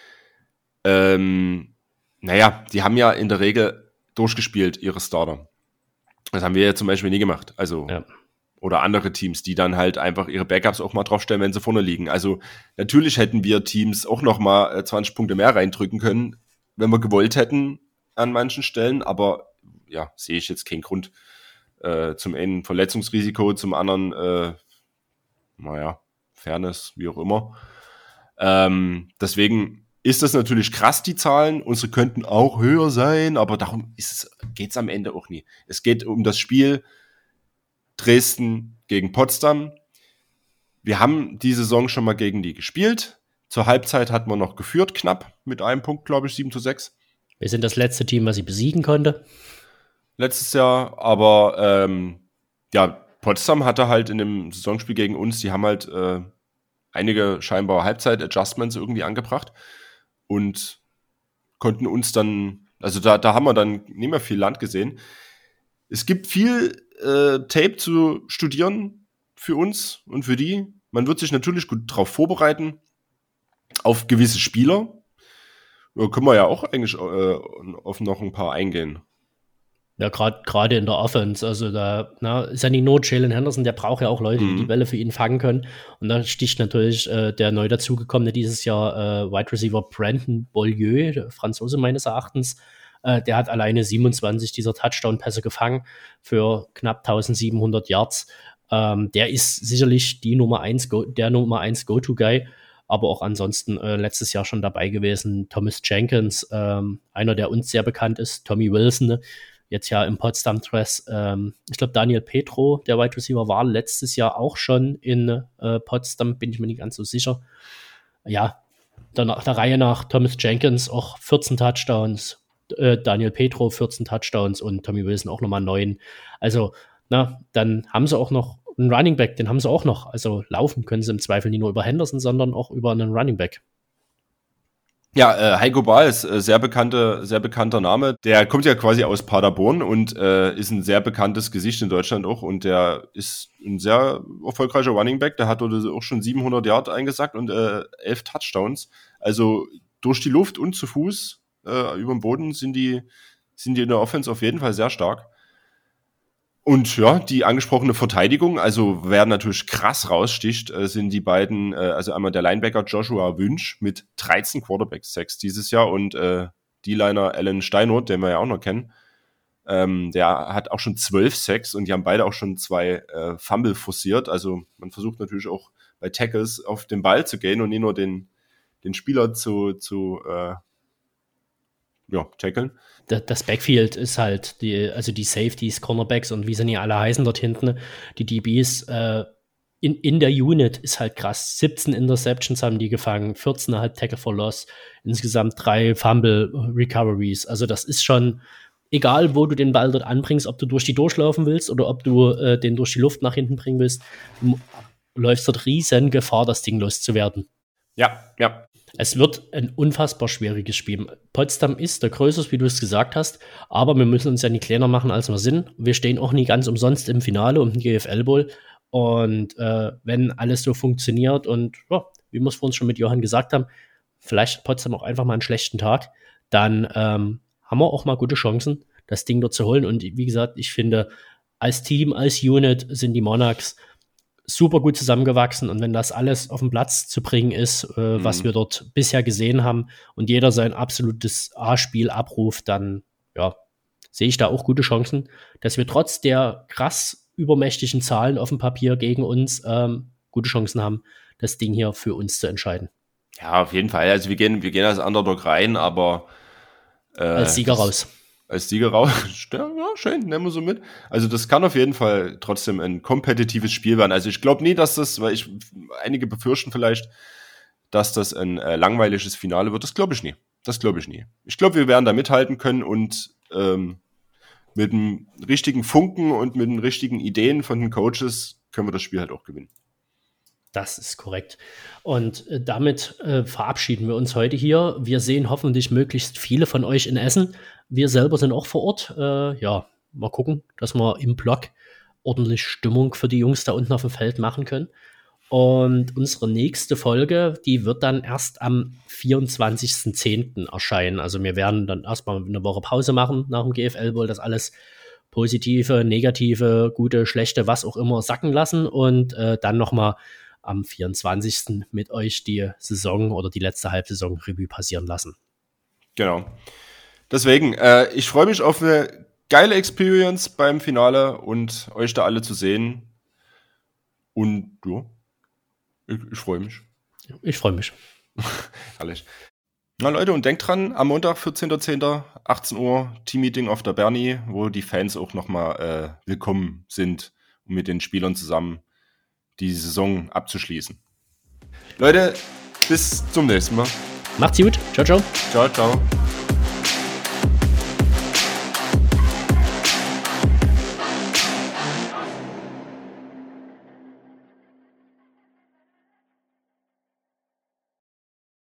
ähm, naja, die haben ja in der Regel durchgespielt, ihre Starter. Das haben wir ja zum Beispiel nie gemacht. Also, ja. Oder andere Teams, die dann halt einfach ihre Backups auch mal draufstellen, wenn sie vorne liegen. Also, natürlich hätten wir Teams auch noch mal zwanzig Punkte mehr reindrücken können, wenn wir gewollt hätten an manchen Stellen. Aber, ja, sehe ich jetzt keinen Grund. Äh, zum einen Verletzungsrisiko, zum anderen, äh, naja, Fairness, wie auch immer. Ähm, deswegen ist das natürlich krass, die Zahlen. Unsere könnten auch höher sein, aber darum geht es am Ende auch nie. Es geht um das Spiel Dresden gegen Potsdam. Wir haben die Saison schon mal gegen die gespielt. Zur Halbzeit hatten wir noch geführt, knapp, mit einem Punkt, glaube ich, sieben zu sechs. Wir sind das letzte Team, was sie besiegen konnte. Letztes Jahr, aber ähm, ja, Potsdam hatte halt in dem Saisonspiel gegen uns, die haben halt äh, einige scheinbar Halbzeit-Adjustments irgendwie angebracht und konnten uns dann, also da, da haben wir dann nicht mehr viel Land gesehen. Es gibt viel äh, Tape zu studieren für uns und für die. Man wird sich natürlich gut darauf vorbereiten, auf gewisse Spieler. Da können wir ja auch eigentlich äh, auf noch ein paar eingehen. Ja, gerade gerade in der Offense, also da na, ist ja nicht nur Jalen Henderson, der braucht ja auch Leute, mhm. die die Bälle für ihn fangen können. Und da sticht natürlich äh, der neu dazugekommene dieses Jahr äh, Wide Receiver Brandon Beaulieu, der Franzose meines Erachtens, äh, der hat alleine siebenundzwanzig dieser Touchdown-Pässe gefangen für knapp eintausendsiebenhundert Yards. Ähm, der ist sicherlich die Nummer eins, Go- der Nummer eins Go-To-Guy, aber auch ansonsten äh, letztes Jahr schon dabei gewesen. Thomas Jenkins, ähm, einer, der uns sehr bekannt ist, Tommy Wilson, ne? Jetzt ja im Potsdam-Dress. Ähm, ich glaube, Daniel Petro, der Wide Receiver, war letztes Jahr auch schon in äh, Potsdam, bin ich mir nicht ganz so sicher. Ja, dann nach der Reihe nach Thomas Jenkins auch vierzehn Touchdowns, äh, Daniel Petro vierzehn Touchdowns und Tommy Wilson auch nochmal neun. Also, na, dann haben sie auch noch einen Running Back, den haben sie auch noch. Also laufen können sie im Zweifel nicht nur über Henderson, sondern auch über einen Running Back. Ja, äh, Heiko Bahl ist äh, sehr bekannte, sehr bekannter Name. Der kommt ja quasi aus Paderborn und äh, ist ein sehr bekanntes Gesicht in Deutschland auch. Und der ist ein sehr erfolgreicher Running Back. Der hat dort auch schon siebenhundert Yard eingesackt und äh, elf Touchdowns. Also durch die Luft und zu Fuß äh, über den Boden sind die, sind die in der Offense auf jeden Fall sehr stark. Und ja, die angesprochene Verteidigung, also wer natürlich krass raussticht, äh, sind die beiden, äh, also einmal der Linebacker Joshua Wünsch mit dreizehn Quarterback-Sacks dieses Jahr und äh, D-Liner Alan Steinroth, den wir ja auch noch kennen, ähm, der hat auch schon zwölf Sacks und die haben beide auch schon zwei äh, Fumble forciert. Also man versucht natürlich auch bei Tackles auf den Ball zu gehen und nicht nur den, den Spieler zu, zu äh, ja, tackeln. Das Backfield ist halt, die, also die Safeties, Cornerbacks und wie sie nicht alle heißen dort hinten, die D Bs, äh, in, in der Unit ist halt krass. siebzehn Interceptions haben die gefangen, vierzehn Komma fünf Tackle for Loss, insgesamt drei Fumble Recoveries. Also das ist schon, egal wo du den Ball dort anbringst, ob du durch die durchlaufen willst oder ob du äh, den durch die Luft nach hinten bringen willst, du läufst dort riesen Gefahr, das Ding loszuwerden. Ja, ja. Es wird ein unfassbar schwieriges Spiel. Potsdam ist der Größte, wie du es gesagt hast, aber wir müssen uns ja nicht kleiner machen, als wir sind. Wir stehen auch nie ganz umsonst im Finale um den G F L Bowl. Und äh, wenn alles so funktioniert und ja, wie wir es vorhin schon mit Johann gesagt haben, vielleicht hat Potsdam auch einfach mal einen schlechten Tag, dann ähm, haben wir auch mal gute Chancen, das Ding dort zu holen. Und wie gesagt, ich finde, als Team, als Unit sind die Monarchs super gut zusammengewachsen. Und wenn das alles auf den Platz zu bringen ist, äh, mhm. was wir dort bisher gesehen haben und jeder sein absolutes A-Spiel abruft, dann ja, sehe ich da auch gute Chancen, dass wir trotz der krass übermächtigen Zahlen auf dem Papier gegen uns ähm, gute Chancen haben, das Ding hier für uns zu entscheiden. Ja, auf jeden Fall. Also wir gehen, wir gehen als Underdog rein, aber äh, als Sieger das, raus. Als Sieger raus. Ja, schön, nehmen wir so mit. Also das kann auf jeden Fall trotzdem ein kompetitives Spiel werden. Also ich glaube nie, dass das, weil ich einige befürchten vielleicht, dass das ein äh, langweiliges Finale wird. Das glaube ich nie. Das glaube ich nie. Ich glaube, wir werden da mithalten können und ähm, mit dem richtigen Funken und mit den richtigen Ideen von den Coaches können wir das Spiel halt auch gewinnen. Das ist korrekt. Und äh, damit äh, verabschieden wir uns heute hier. Wir sehen hoffentlich möglichst viele von euch in Essen. Wir selber sind auch vor Ort. Äh, ja, mal gucken, dass wir im Block ordentlich Stimmung für die Jungs da unten auf dem Feld machen können. Und unsere nächste Folge, die wird dann erst am vierundzwanzigsten zehnten erscheinen. Also wir werden dann erstmal eine Woche Pause machen nach dem G F L Bowl, das alles positive, negative, gute, schlechte, was auch immer sacken lassen und äh, dann nochmal am vierundzwanzigsten mit euch die Saison oder die letzte Halbsaison Revue passieren lassen. Genau. Deswegen, äh, ich freue mich auf eine geile Experience beim Finale und euch da alle zu sehen. Und ja, ich, ich freue mich. Ich freue mich. Herrlich. Na Leute, und denkt dran, am Montag, vierzehnten zehnten, achtzehn Uhr, Team-Meeting auf der Berni, wo die Fans auch nochmal äh, willkommen sind, um mit den Spielern zusammen die Saison abzuschließen. Leute, bis zum nächsten Mal. Macht's gut. Ciao, ciao. Ciao, ciao.